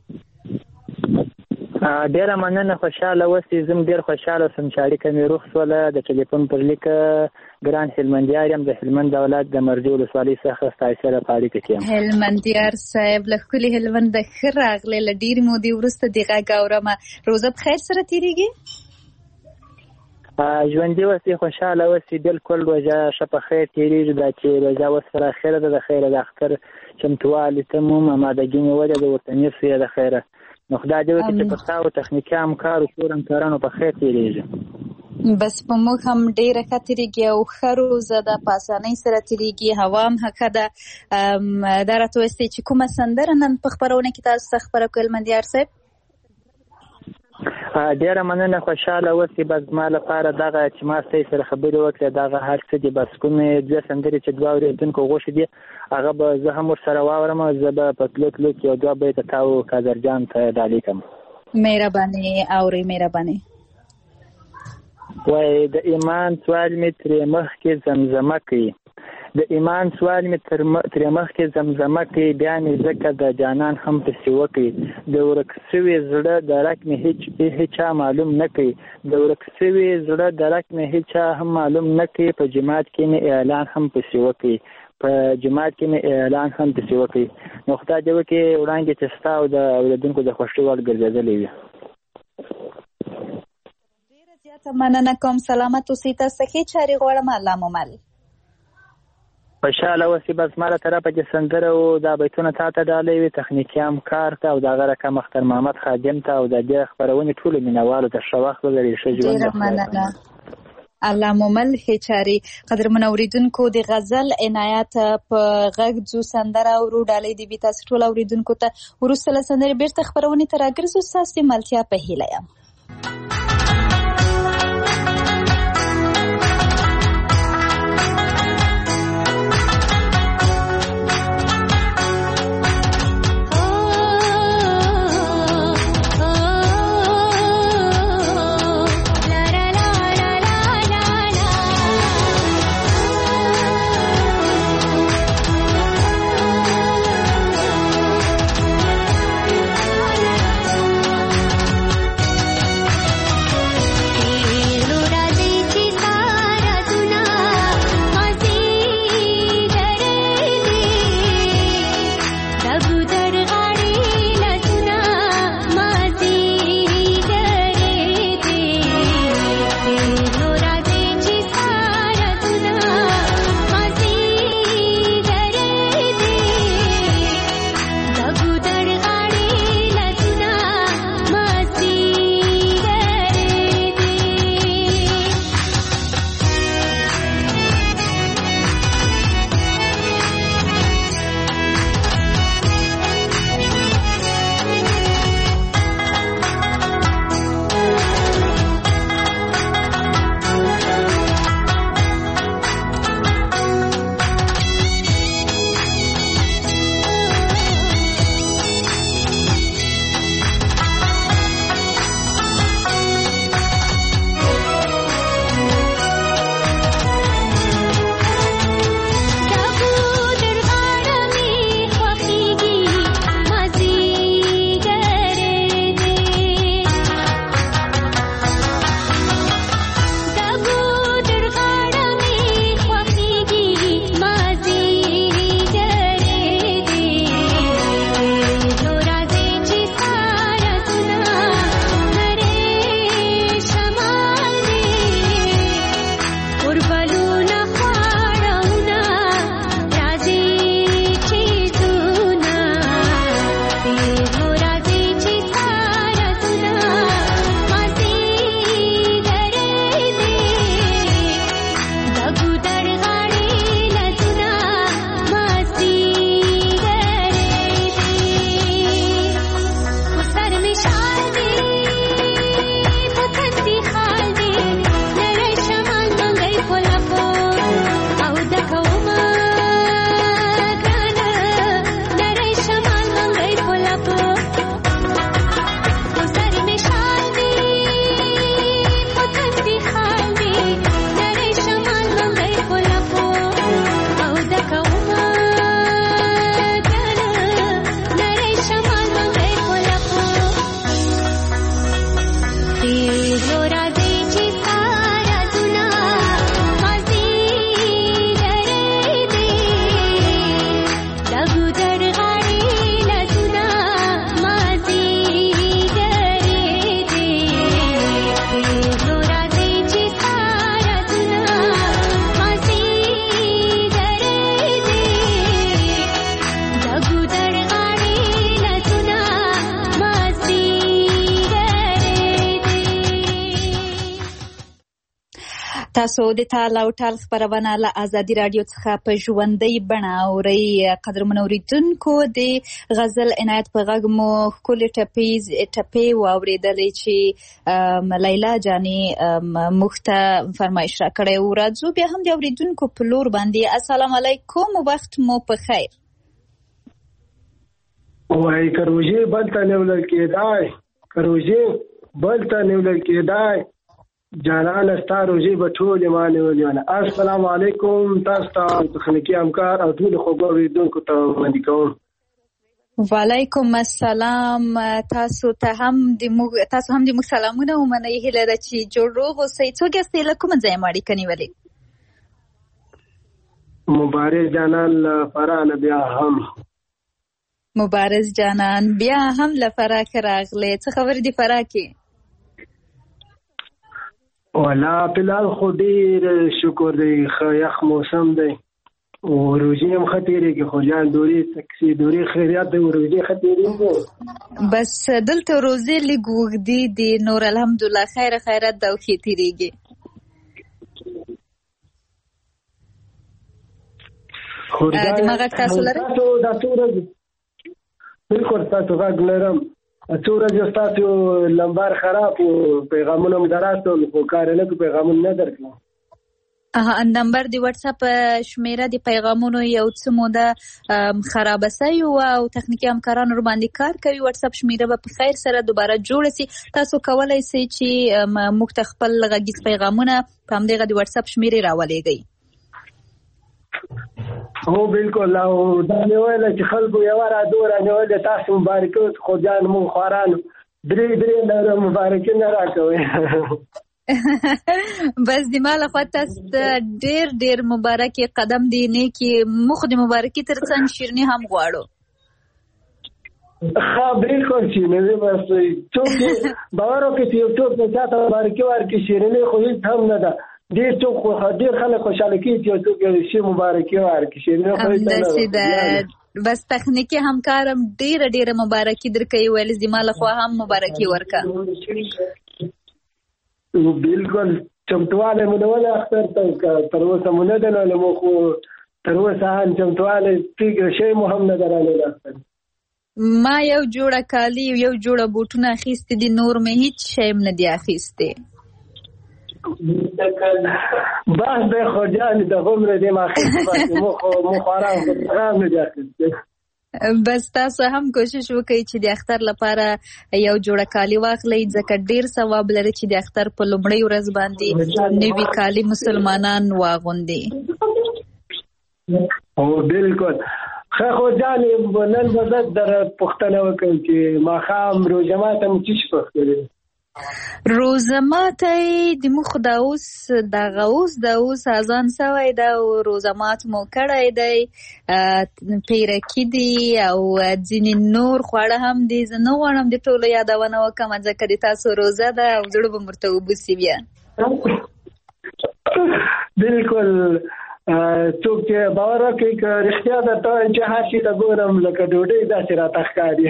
Speaker 14: ډېره مننه خوشحاله اوسئ زه هم ډېر خوشحاله شوم چې اړیکه مې روغ شوله د ټلیفون پر لیکه ګران هلمندیار یم د هلمند دولت د مرجې ولسوالۍ څخه ستاسو سره په اړیکه کې یم
Speaker 6: هلمندیار صاحب له ښکلي هلمنده ښه راغلی له ډېرې مودې وروسته دې غږ اورمه روزه په خیر سره تېرېږي
Speaker 14: ژوندي اوسئ خوشحاله اوسئ بلکل روژه ښه په خیر تېرېږي دا چې روژه اوس پر اخره ده د خیره د اختر چمتووالي ته مو امادګي نیولې ده ورته نیسو یې د خیره نو خدای دې وکړي چې په تاسو تخنیکي همکارو کور همکارانو په خیر تېرېږي
Speaker 6: بس په موږ هم ډېره ښه تېرېږي او ښه روزه ده په اسانۍ سره تېرېږي هوا هم ښه ده دا راته وایستئ چې کومه سندره نن په خپرونه کې تاسو ته خپره کړو هلمندیار صاحب
Speaker 14: ډېره مننه خوشحاله اوسئ بس زما لپاره دغه چې ما ستاسو سره خبرې وکړې دغه هر څه دي بس کومې دوه سندرې چې دوه اورېدونکو غوښې دي هغه به زه هم ورسره واورم او زه به په تلو تلو کې یو دوه بیته تا او قادر جان ته ډالۍ کړم
Speaker 6: مهرباني اورئ مهرباني
Speaker 14: وایي د ایمان سوال مې ترې مخکې زمزمه کوي د ایمان سوال مې تر مخکې زمزمه کوي، بیا مې ځکه د جانان هم پسې وکړي. د ورک سوي زړه درک مې هیڅ هیچا معلوم نه کوي، د ورک سوي زړه درک مې هیچا هم معلوم نه کوي. په جماعت کې مې اعلان هم پسې وکړي، په جماعت کې مې اعلان هم پسې وکړي. نو خدای دې وکړي وړاندې چې ستا او د اورېدونکو د خوښۍ وړ ګرځېدلې وي.
Speaker 6: ډېره زیاته مننه کوم. سلامت اوسئ. تاسو ښې چارې غواړم. الله مو مل.
Speaker 14: خوشحاله اوسئ. بس ما له طرفه چې سندره او دا بیتونه تا ته ډالۍ وي، تخنیکي همکار ته او د هغه رقم اختر محمد خادم ته او د دې خپرونې ټولو مینوالو ته ښه وخت ولرئ. ښه ژوند.
Speaker 6: ډېره مننه. الله مومل هچاري. قدرمن اوریدونکو د غزل عنایت په غږ ځو سندره او ډالۍ دی بي تاسو ټول اوریدونکو ته ورسره له سندرې بیرته خبرونه تر راګرځو. تاسو ملتیا په هیله یم. تاسو د تال او ټال خبرونه له ازادي رادیو څخه په ژوندۍ بڼه اورئ. قدرمن اوریدونکو د غزل عنایت په غږ مو ښکلې ټپیز ټپې واورېدلې چې لیلا جانې موږ ته فرمایش راکړی و. راځو بیا هم د اوریدونکو په لور باندې. السلام علیکم، وخت مو په خیر.
Speaker 12: وای کروژې بل ته نیولل کېدای، کروژې بل ته نیولل کېدای،
Speaker 15: جانان ستا روزي به ټولې ما نیولې ونه. السلام علیکم. تاسو ته تخنیکي همکار او ټولو خوږو اورېدونکو ته وړاندې کوم.
Speaker 6: وعلیکم السلام. تاسو ته هم د موږ تاسو هم د موږ سلامونه ومنئ. هیله ده چې جوړ روغ اوسئ. څوک یاستئ؟ له کومه ځایه مو اړیکه نیولې؟
Speaker 15: مبارز جانان له فراه نه بیا هم.
Speaker 6: مبارز جانان بیا هم له فراه کې راغلی. څه خبرې دي فراه کې؟
Speaker 15: ولا فلحال خو ډېر شکر دی، ښه یخ موسم دی او روژې هم ښه تېرېږي. خو جان دورې تکسي دورې خیریات دی، روژې ښه تېرېږي.
Speaker 6: بس دلته روژې لږ اوږدې دي، نور الحمدلله خیره خیرات ده او ښې تېرېږي. دماغ غږ تاسو لرئ؟
Speaker 15: دا څو ورځې بلکل تاسو غږ لرم. څو ورځې ستاسو لمبار خراب و، پیغامونه مو دراتل خو کار یې نه کړو، پیغامونه نه درکړم.
Speaker 6: نمبر د واتس اپ شمیره د پیغامونو یو څه موده خرابه سوی وه او تخنیکي همکاران ورباندې کار کوي. واتس اپ شمیره به په خیر سره دوباره جوړه سي. تاسو کولی سئ چې موږ ته خپل غږیز پیغامونه په همدغه د واتس اپ شمیرې راولېږئ.
Speaker 15: هو بالکل. او دا مې ویله چې خلکو یوه رادوه رانیولې، تاسو مبارکي اوس خو جان مونږ خوارانو درې درې لره مبارکي نه راکوئ.
Speaker 6: بس د ما لخوا تاسو ته ډېر ډېر مبارکي قدم دی نیکي. موږ د مبارکي تر څنګ شیرني هم غواړو.
Speaker 15: ها بالکل شیرني بس څوک باور وکړي چې یو څوک د چا ته مبارکي ورکړي، شیرني خو هېڅ هم نه ده. ډېر څوک ډېر خلک خوشحاله کېږي چې یو څوک یو شي مبارکي ورکړي. شیرني خو هېڅ نه ده.
Speaker 6: بس تخنیکي همکارم ډېره ډېره مبارکي درکوي، ویل زما لخوا هم مبارکي ورکړه.
Speaker 15: بالکل چمتوالی مو نه ولې اختر ته تر اوسه مو نه دی نهلی، مو خو تر اوسه هم چمتوالی فکر شی مو هم نه دی رانیولی اختر.
Speaker 6: ما یو جوړه کالي یو جوړه بوټونه اخیستي دي، نور مې هیڅ شی هم نه دی اخیستی.
Speaker 15: بس دی خو جانې د غومره دی ما اخیستي، بس مو خو مو خو ارام هم نه دی اخیستی.
Speaker 6: بس تاسو هم کوشش وکړئ چې د اختر لپاره یو جوړه کالي واخلئ، ځکه ډیر ثواب لري چې د اختر په لومړۍ ورځ باندې نوي کالي مسلمانان واغوندي.
Speaker 15: او بالکل ښه. خو جانې نن به زه در پوښتنه وکړم چې ماښام روژه ماته مو څه شي پخولی؟
Speaker 6: روزه ماتی د موږ دا اوس دغه اوس د اوس اذان سوی ده او روزه مات مو کړی دی، پیرکي دي او ځینې نور خواړه هم دي. زه نه غواړم د ټولو یادونه وکړم ځکه د تاسو روزه ده او زړه به مرته وبوسي بیا.
Speaker 15: بالکل څوک چې باور وکړي که رښتیا درته وایم چې هر شي ته ګورم لکه ډوډۍ داسې راته ښکاري.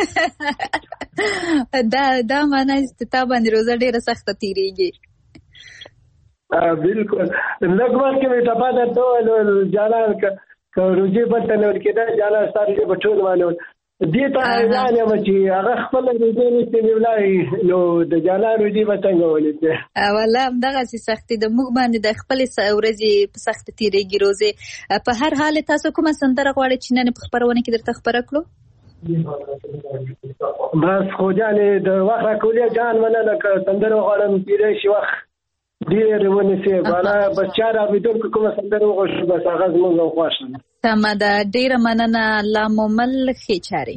Speaker 6: دا دا معنی چې تا باندې روزه ډېره سخته تېرېږي.
Speaker 15: بالکل. لږ مخکې مې ټپه درته وویل جانان که روژې بل ته نه ورکېده، جانان ستا روژې به ټول مانول. دې ته حیران یم چې هغه خپله روژې نشي نیولی، نو د جانان روژې به څنګه ونیسي؟
Speaker 6: والله همدغسې سختې د موږ باندې د خپلې ورځې په سخته تېرېږي روزې. په هر حال تاسو کومه سندره غواړئ چې نن په خپرونه کې درته خپره کړو؟
Speaker 15: بس خو جانې د وخت راکولې جان مننه، که سندره وغواړم کېدای شي وخت ډېر ونیسي. بالا بس چا رابطونکو کومه سندره وغواړو بس هغه زموږ هم خوښ ده.
Speaker 6: سمه ده، ډېره مننه. الله مو مل ښې چارې.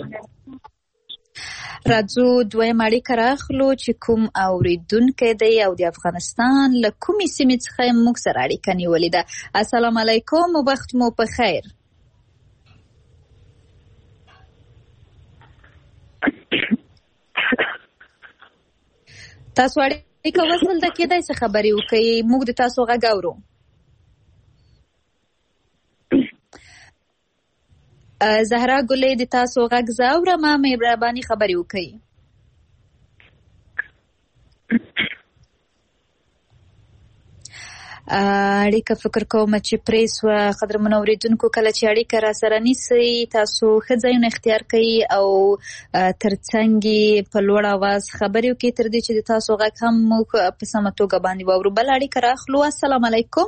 Speaker 6: راځو دویم اړیکه راخلو چې کوم اورېدونکی دی او د افغانستان له کومې سیمې څخه موږ سره اړیکه نیولې ده. السلام علیکم، وخت مو په خیر. تاسو اړیکه وصل ده، کېدای څه خبرې وکړئ، موږ د تاسو غږ اورو. زهرا ګلې د تاسو غږ زه اورم، مهرباني خبرې وکړئ. اړیکه فکر کوم چې پرې سوه. قدرمنو اورېدونکو، کله چې اړیکه را سره نیسئ تاسو ښه ځایونه اختیار کړئ او تر څنګ یې په لوړ اواز خبرې وکړئ تر دې چې د تاسو غږ هم موږ په سمه توګه باندې واورو. بل اړیکه راخلو. السلام علیکم.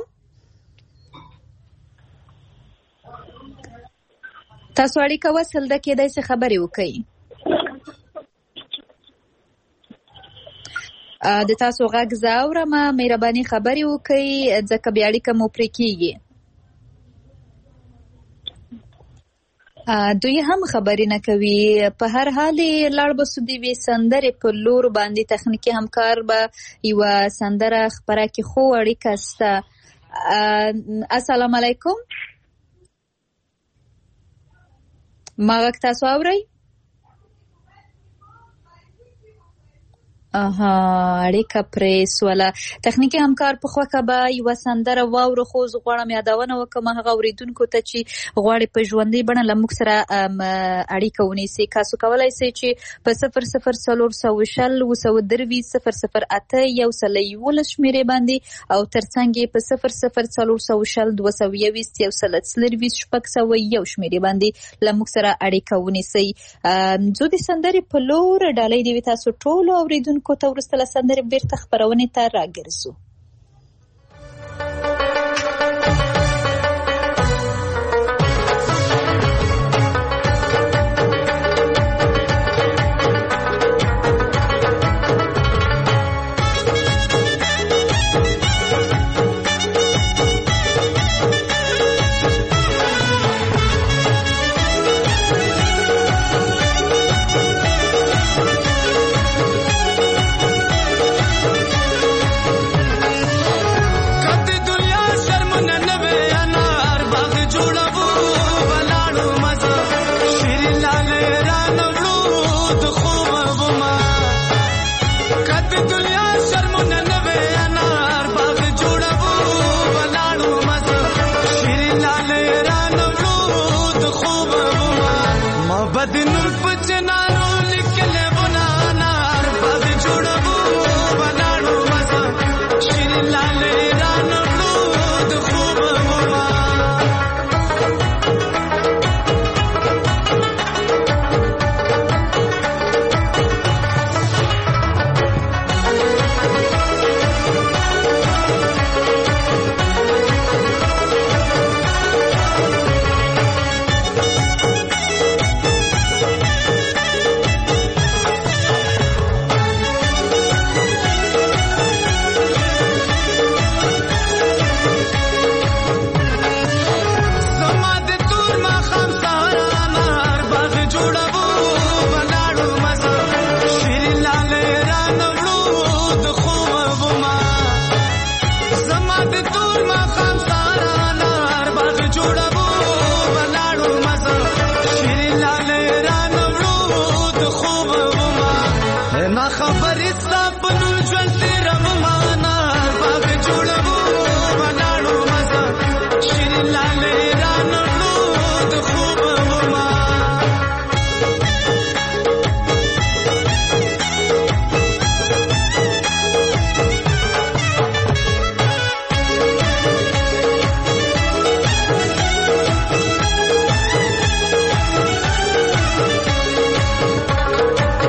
Speaker 6: تاسو اړیکه وصل ده، کېدای شي خبرې وکړئ. د تاسو غږ زه اورم، مهرباني خبرې وکړئ ځکه بیا اړیکه مو پرې کېږي. دوی هم خبرې نه کوي. په هر حال لاړ به سو د یوې سندرې په لور باندې. تخنیکي همکار به یوه سندره خپره کړي، خو اړیکه شته. السلام علیکم، ما غږ تاسو اورئ؟ اها، اړیکه پرې سوله. تخنیکي همکار په خوښه به یوه سندره واورو، خو زه غواړم یادونه وکړم هغه اورېدونکو ته چې غواړي په ژوندۍ بڼه له موږ سره اړیکه ونیسي. تاسو کولی شئ چې په صفر صفر څلور سوه شل اووه سوه درویشت صفر صفر اته یو سل یولس شمېرې باندې، او ترڅنګ یې په صفر صفر څلور سوه شل دوه سوه یوویشت یو سل څلرویشت شپږ سوه یو شمېرې باندې له موږ سره اړیکه ونیسئ. زه د سندرې په لور ډالۍ دې وي تاسو ټولو اورېدونکو ته. وروسته له سندرې بیرته خپرونې ته راګرځو.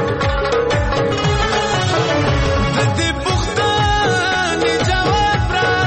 Speaker 7: د دې پښتنې جواب را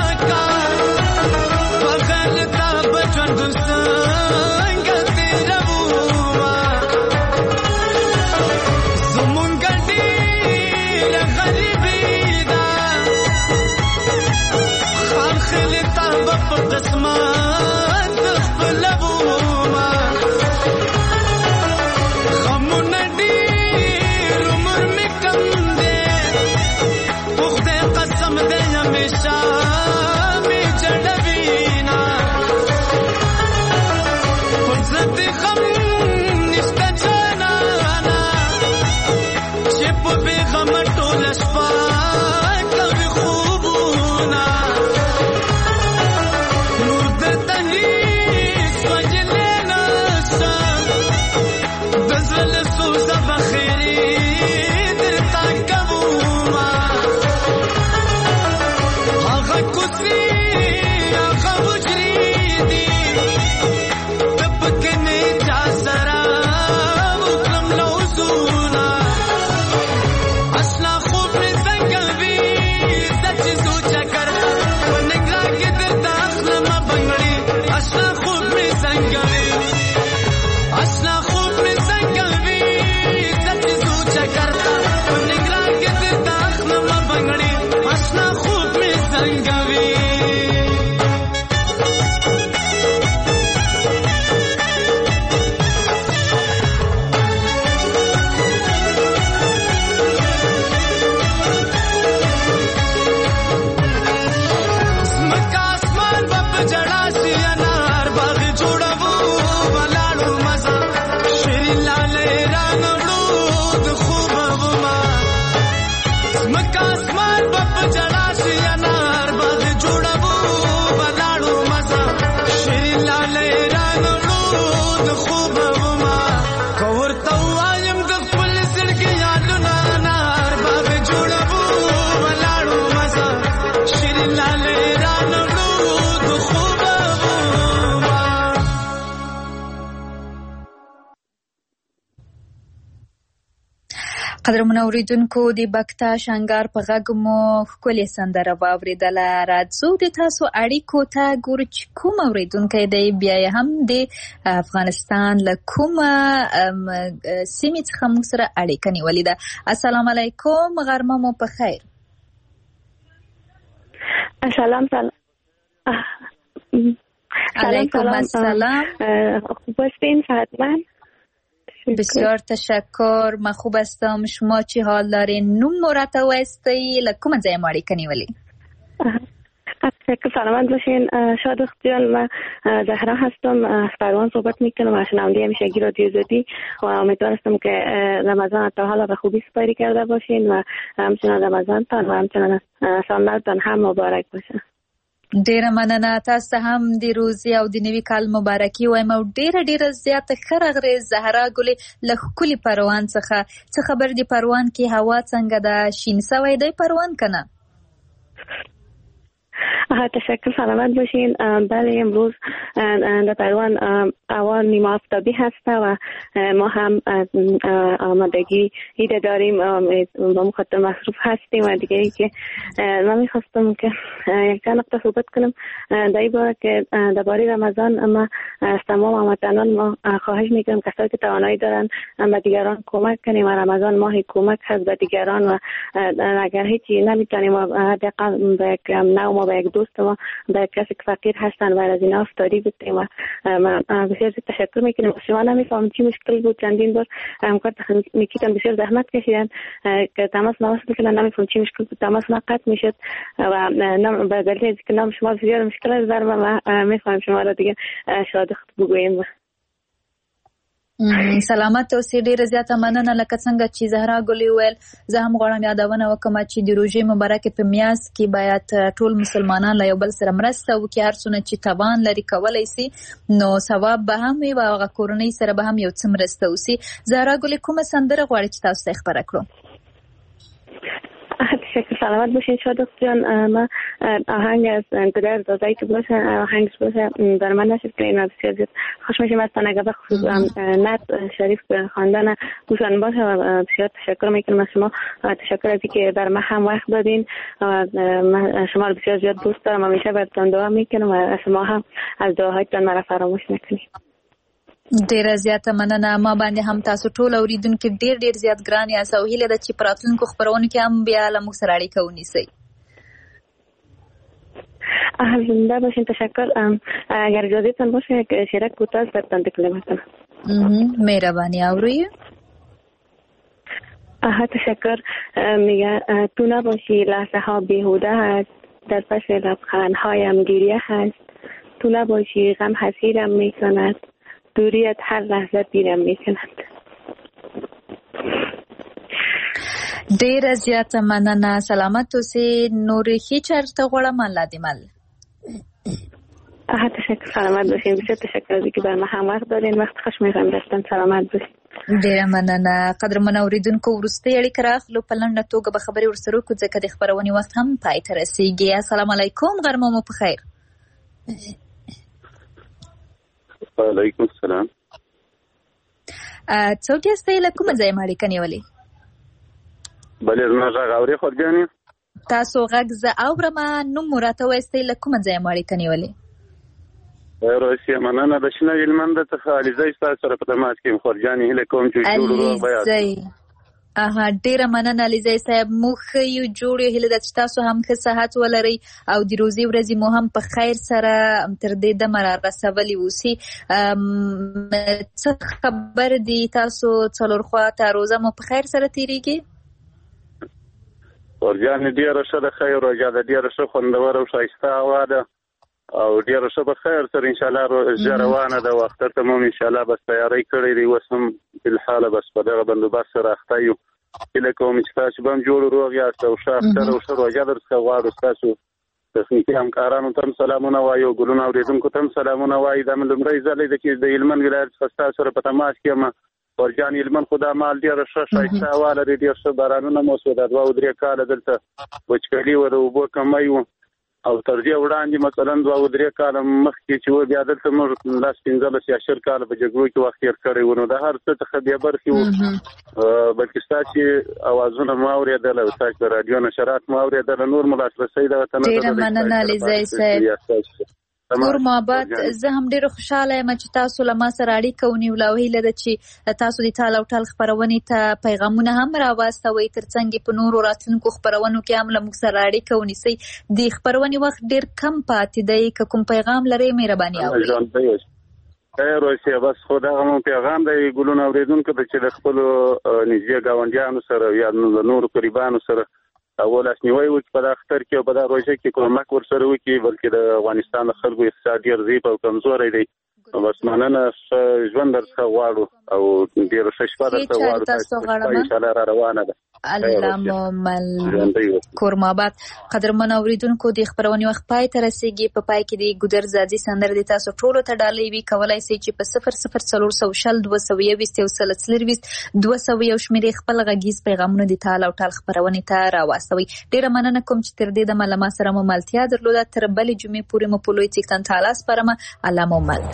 Speaker 6: قدرمنو اوریدونکو د بکتا شنګار په غږ مو ښکلې سندره واورېدله. راځو د تاسو اړیکو ته ګورو چې کوم اوریدونکی دی بیا یې هم د افغانستان له کومه سیمې څخه موږ سره اړیکه نیولې ده. السلام علیکم، غرمه مو په خیر.
Speaker 16: سلام سلام
Speaker 6: علیکم السلام.
Speaker 16: خوب هستین حتما؟
Speaker 6: بسیار تشکر، من خوب هستم. شما چی حال دارین؟ نوم مرتوستی لکوم ځای ما اړیکه نیولې؟
Speaker 16: تشکر، سلامت باشین. شاد اختیار، من زهرا هستم، از پروان صحبت میکنم، از شنونده همیشگی رادیو آزادی و امیدوارم که رمضان تا حالا به خوبی سپری کرده باشین و همچنان رمضانتان و همچنان سالتان هم مبارک باشه.
Speaker 6: ډیره مننه، تاسو هم د روزي او د نوي کال مبارکي وایم او ډیره ډیره زیاته ښه راغلې زهرا ګلې له ښکلي پروان څخه. څه خبر دی پروان کې هوا څنګه ده؟ شین سوی دی پروان که نه؟
Speaker 16: تشکر، سلامت باشین. بله امروز در پروان هوا نیمه آفتابی هست و ما هم آمادگی ایده داریم با مخاطب مصروف هستیم و دیگه ای که من میخواستم که یک چند نقطه صحبت کنم در این باره که درباره رمضان ما از تمام هموطنان ما خواهش میکنم کسایی که توانایی دارن به دیگران کمک کنیم و رمضان ماه کمک هست به دیگران و اگر هیچی نمیتونیم حداقل به یک نو ما به یک دوست ما به کسی که فقیر هستن و از اینا افتاری بودیم و من بسیار تشکر میکنم. شما نمیفهمم چی مشکل بود، چندین بار همکار میکیدن بسیار زحمت کشیدن که تماس نوصل کنن، نمیفهمم چی مشکل بود، تماس قطع میشد و به دلیل که نام شما بسیار مشکل است در ما میفهمم شما را دیگه شادخت بگویم.
Speaker 6: سلامت اوسې. ډیره زیاته مننه. لکه څنګه چې زهرا ګلې وویل، زه هم غواړم یادونه وکړم چې د روژې مبارکې په میاشت کې باید ټول مسلمانان له یو بل سره مرسته وکړي، هر څونه چې توان لري کولی سي نو ثواب به هم وي او هغه کورنۍ سره به هم یو څه مرسته وسي. زهرا ګلې کومه سندره غواړي چې تاسو ته خبره کړو؟
Speaker 16: تشکر، سلامت باشین. شادق جان، ما آهنگ از پدر دادایی که باشه آهنگش باشه در من نشد که این بسیار زیاد خوش میشیم از تنگه به خصوص نت شریف خواندن گوشن باشه و بسیار تشکر میکنم از شما. تشکر از که بر من هم وقت دادین و شما رو بسیار زیاد دوست دارم، همیشه براتون دعا میکنم و شما هم از دعاهایتان مرا فراموش نکنید.
Speaker 6: ډیره زیاته مننه. ما باندې هم تاسو ټول اوریدونکو ډیر ډیر زیات ګران یاست او هیله ده چې په راتلونکو خپرونو کې هم بیا له موږ سره اړیکه ونیسئ.
Speaker 16: زنده باشین. تشکر. اگر اجازهتان باشه که شرک کوتاه براتون تکلیف کنم.
Speaker 6: مهربانی. اوروی
Speaker 16: آها تشکر. میگه تو نباشی لحظه ها بیهوده هست، در پس لبخندهایم گریه هست، تو نباشی غم حسیرم میکند، دوریت هر لحظه بیرم میکند.
Speaker 6: ډیره زیاته مننه. سلامت اوسې. نور هیڅ چرته غواړم الله دې مل.
Speaker 16: آها تشکر، سلامت باشین. بسیار تشکر از اینکه بر ما هم وقت دادین، وقت خوش می‌گذرونم داشتن. سلامت باشین.
Speaker 6: ډیره مننه. قدرمن اوریدونکو وروستۍ اړیکه راخلو په لنډه توګه به خبرې ورسره وکړو ځکه د خپرونې وخت هم پای ته رسیږي. السلام علیکم، غرمه مو په خیر.
Speaker 17: وعلیکم السلام.
Speaker 6: څوک یاستئ؟ له کومه ځایه مو اړیکه نیولې؟
Speaker 17: بلې زما غږ اورې خورجانې؟
Speaker 6: تاسو غږ زه اورم. نوم مو راته ووایاستئ، له کومه ځایه مو اړیکه نیولې؟
Speaker 17: روسیه. مننه. د شنه هلمند څخه علیزی ستاسو سره په تماس کې یم خورجانې. هیله کوم چې جوړ روغ به یاست. اها
Speaker 6: ډیره مننه علیزی صاحب. موږ ښه یو جوړ یو. هیله ده چې تاسو هم ښه صحت ولرئ او د روزي ورځې مو هم په خیر سره تر دې دمه را رسولي اوسي. څه خبر دي تاسو څلور خواته روزه مو په خیر سره تیریږي؟
Speaker 17: خورجانې ډیره ښه ده، خیر روژه ده، ډیره ښه خوندوره او ښایسته هوا ده او ډیره ښه په خیر سره انشاءالله روژه روانه ده او اختر ته مو انشاءالله بس تیاری کړی دی. اوس هم فلحاله بس په دغه بندوبست سره اخته یو. هیله کوم چې تاسو به هم جوړ روغ یاست او ښه اختر او ښه روژه درڅخه غواړو. ستاسو تخنیکي همکارانو ته هم سلامونه وایو او ګلونه اورېدونکو ته هم سلامونه وایي. دا مې لومړی ځل دی چې د هلمند ولایت څخه ستاسو سره په تماس کې یم. خورجان هلمند خو دا مال ډېره ښه ښایسته هوا لري، ډېر ښه بارانونه مو شو. دا دوه او درې کاله دلته وچکالي وه، د اوبو کمی و او تر دې وړاندې مثلا دوه او درې کاله مخکې چې و بیا دلته موږ لاس پنځلس یا شل کاله په جګړو کې وخت تېر کړی و، نو د هر څه څخه بې برخې وو. بلکې ستاسې اوازونه مو اورېدل او ستاسې د راډیو نشرات مو اورېدل، نور مو لاسرسی دغه ته نه
Speaker 6: ډېره مننه علیزی صاحب. کور محبت، زه هم ډېره خوشحاله یم چې تاسو له ما سره اړیکه ونیوله او هیله ده چې تاسو د ټال او ټال خپرونې ته پیغامونه هم راواستوئ، ترڅنګ په نورو راتلونکو خپرونو کې هم له موږ سره اړیکه ونیسئ. د خپرونې وخت ډېر کم پاتې دی، که کوم پیغام لرئ مهرباني اورئ.
Speaker 17: خیر اوسې، بس خو دغه مو پیغام دی ګلونه اورېدونکو ته چې د خپلو نږدې ګاونډیانو سره یا د نورو قریبانو سره اول اسنیوي وکړي په دا خطر کې او په دا روژه کې کومک ورسره وکړي، بلکې د افغانستان د خلکو اقتصاد ډېر ضعیف او کمزوری دی. بس مننه، ژوند درڅخه غواړو او ډېره ښه شپه درته غواړو. تاسو انشاءالله را روانه ده.
Speaker 6: الله ممل. کور محبت قدرمن اوریدونکو، د خپرونې وخت پای ته رسیږي. په پای کې د ګودر زادي سندره د تاسو ټولو ته ډالۍ وي. کولای شئ چې په صفر صفر څلور سوه شل دوه سوه یوویشت یو سل څلرویشت دوه سوه یو شمېرې خپل غږیز پیغامونه د ټال او ټال خپرونې ته راواستوئ. ډېره مننه کوم چې تر دې دمه له ما سره مو ملتیا درلوده. تر بلې جمعې پورې مو په لوی څښتن تعالی سپارمه. الله مو مل.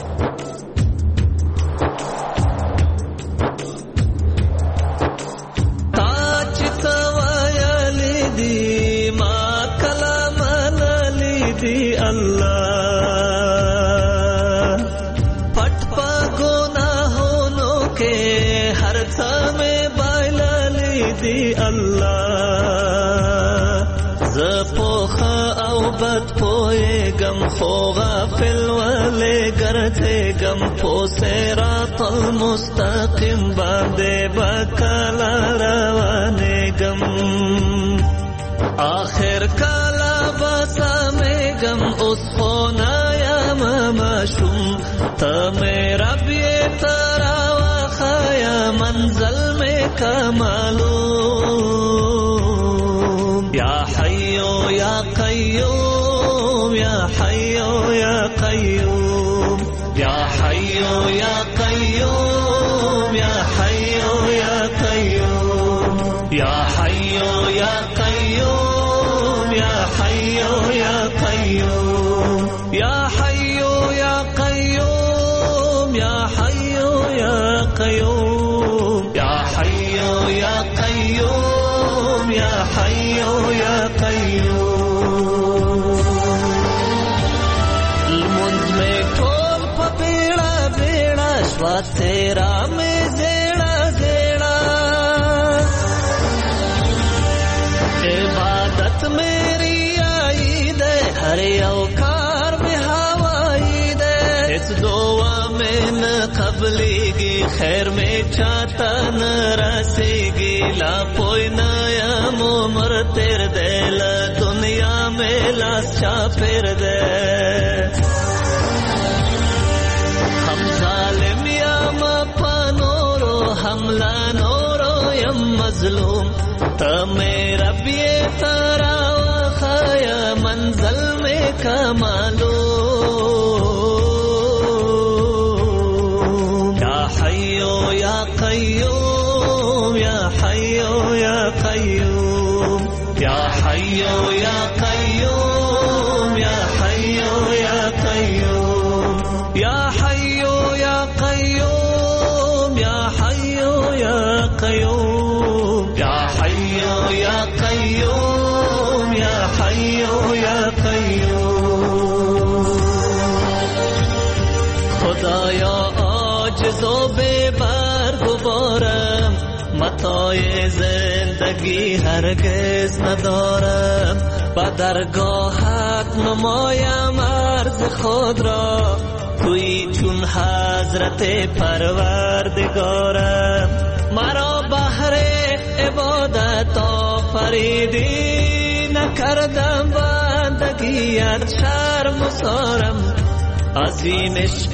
Speaker 18: گم خو غافل ولې ګرځې گم په صراط المستقیم باندې بکلا روانې گم آخر کلا بسمې گم اوس خو نایم مشوم ته مې رب یې ترا وخیا منزل مې کمالو یا حیو یا قیوم یا حیو یا قیوم یا حیو یا قیوم یا حیو یا قیوم یا حیو یا قیوم یا حیو یا قیوم یا حیو یا قیوم یا حیو یا قیوم یا حیو یا قیوم یا حیو یا قیوم تیرا میں زیڑا زیڑا عبادت میری آئی دے ہر اوکار میں ہوائی دے اس دعا میں نہ قبلی گی خیر میں چاہتا نہ رسے گی لا پوئی نیا عمر تیر دے لا دنیا میں لاس چا پھر دے حملہ نورو یم مظلوم تمہیں رب یہ ترا وخیا منزل میں کمالو یا حیو یا قیوم یا حیو یا قیوم یا حیو یا قیوم یا حیو یا قیوم یا حیو یا قیوم یا قیوم یا حیو یا قیوم یا حیو یا قیوم خدایا عاجز و بے برگبارم متاع زندگی هرگز ندارم با درگاهت نمایم عرض خود را توی چون حضرت پروردگارم مرا بهر عبادت آفریدی نکردم بندگیت شرم و سارم از این عشق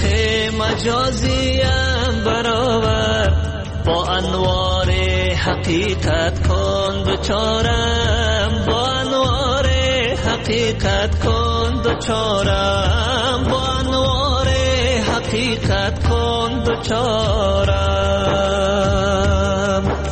Speaker 18: مجازیم برآور با انوار حقیقت کن دوچارم با انوار حقیقت کن دوچارم با انوار حقیقت کن دوچارم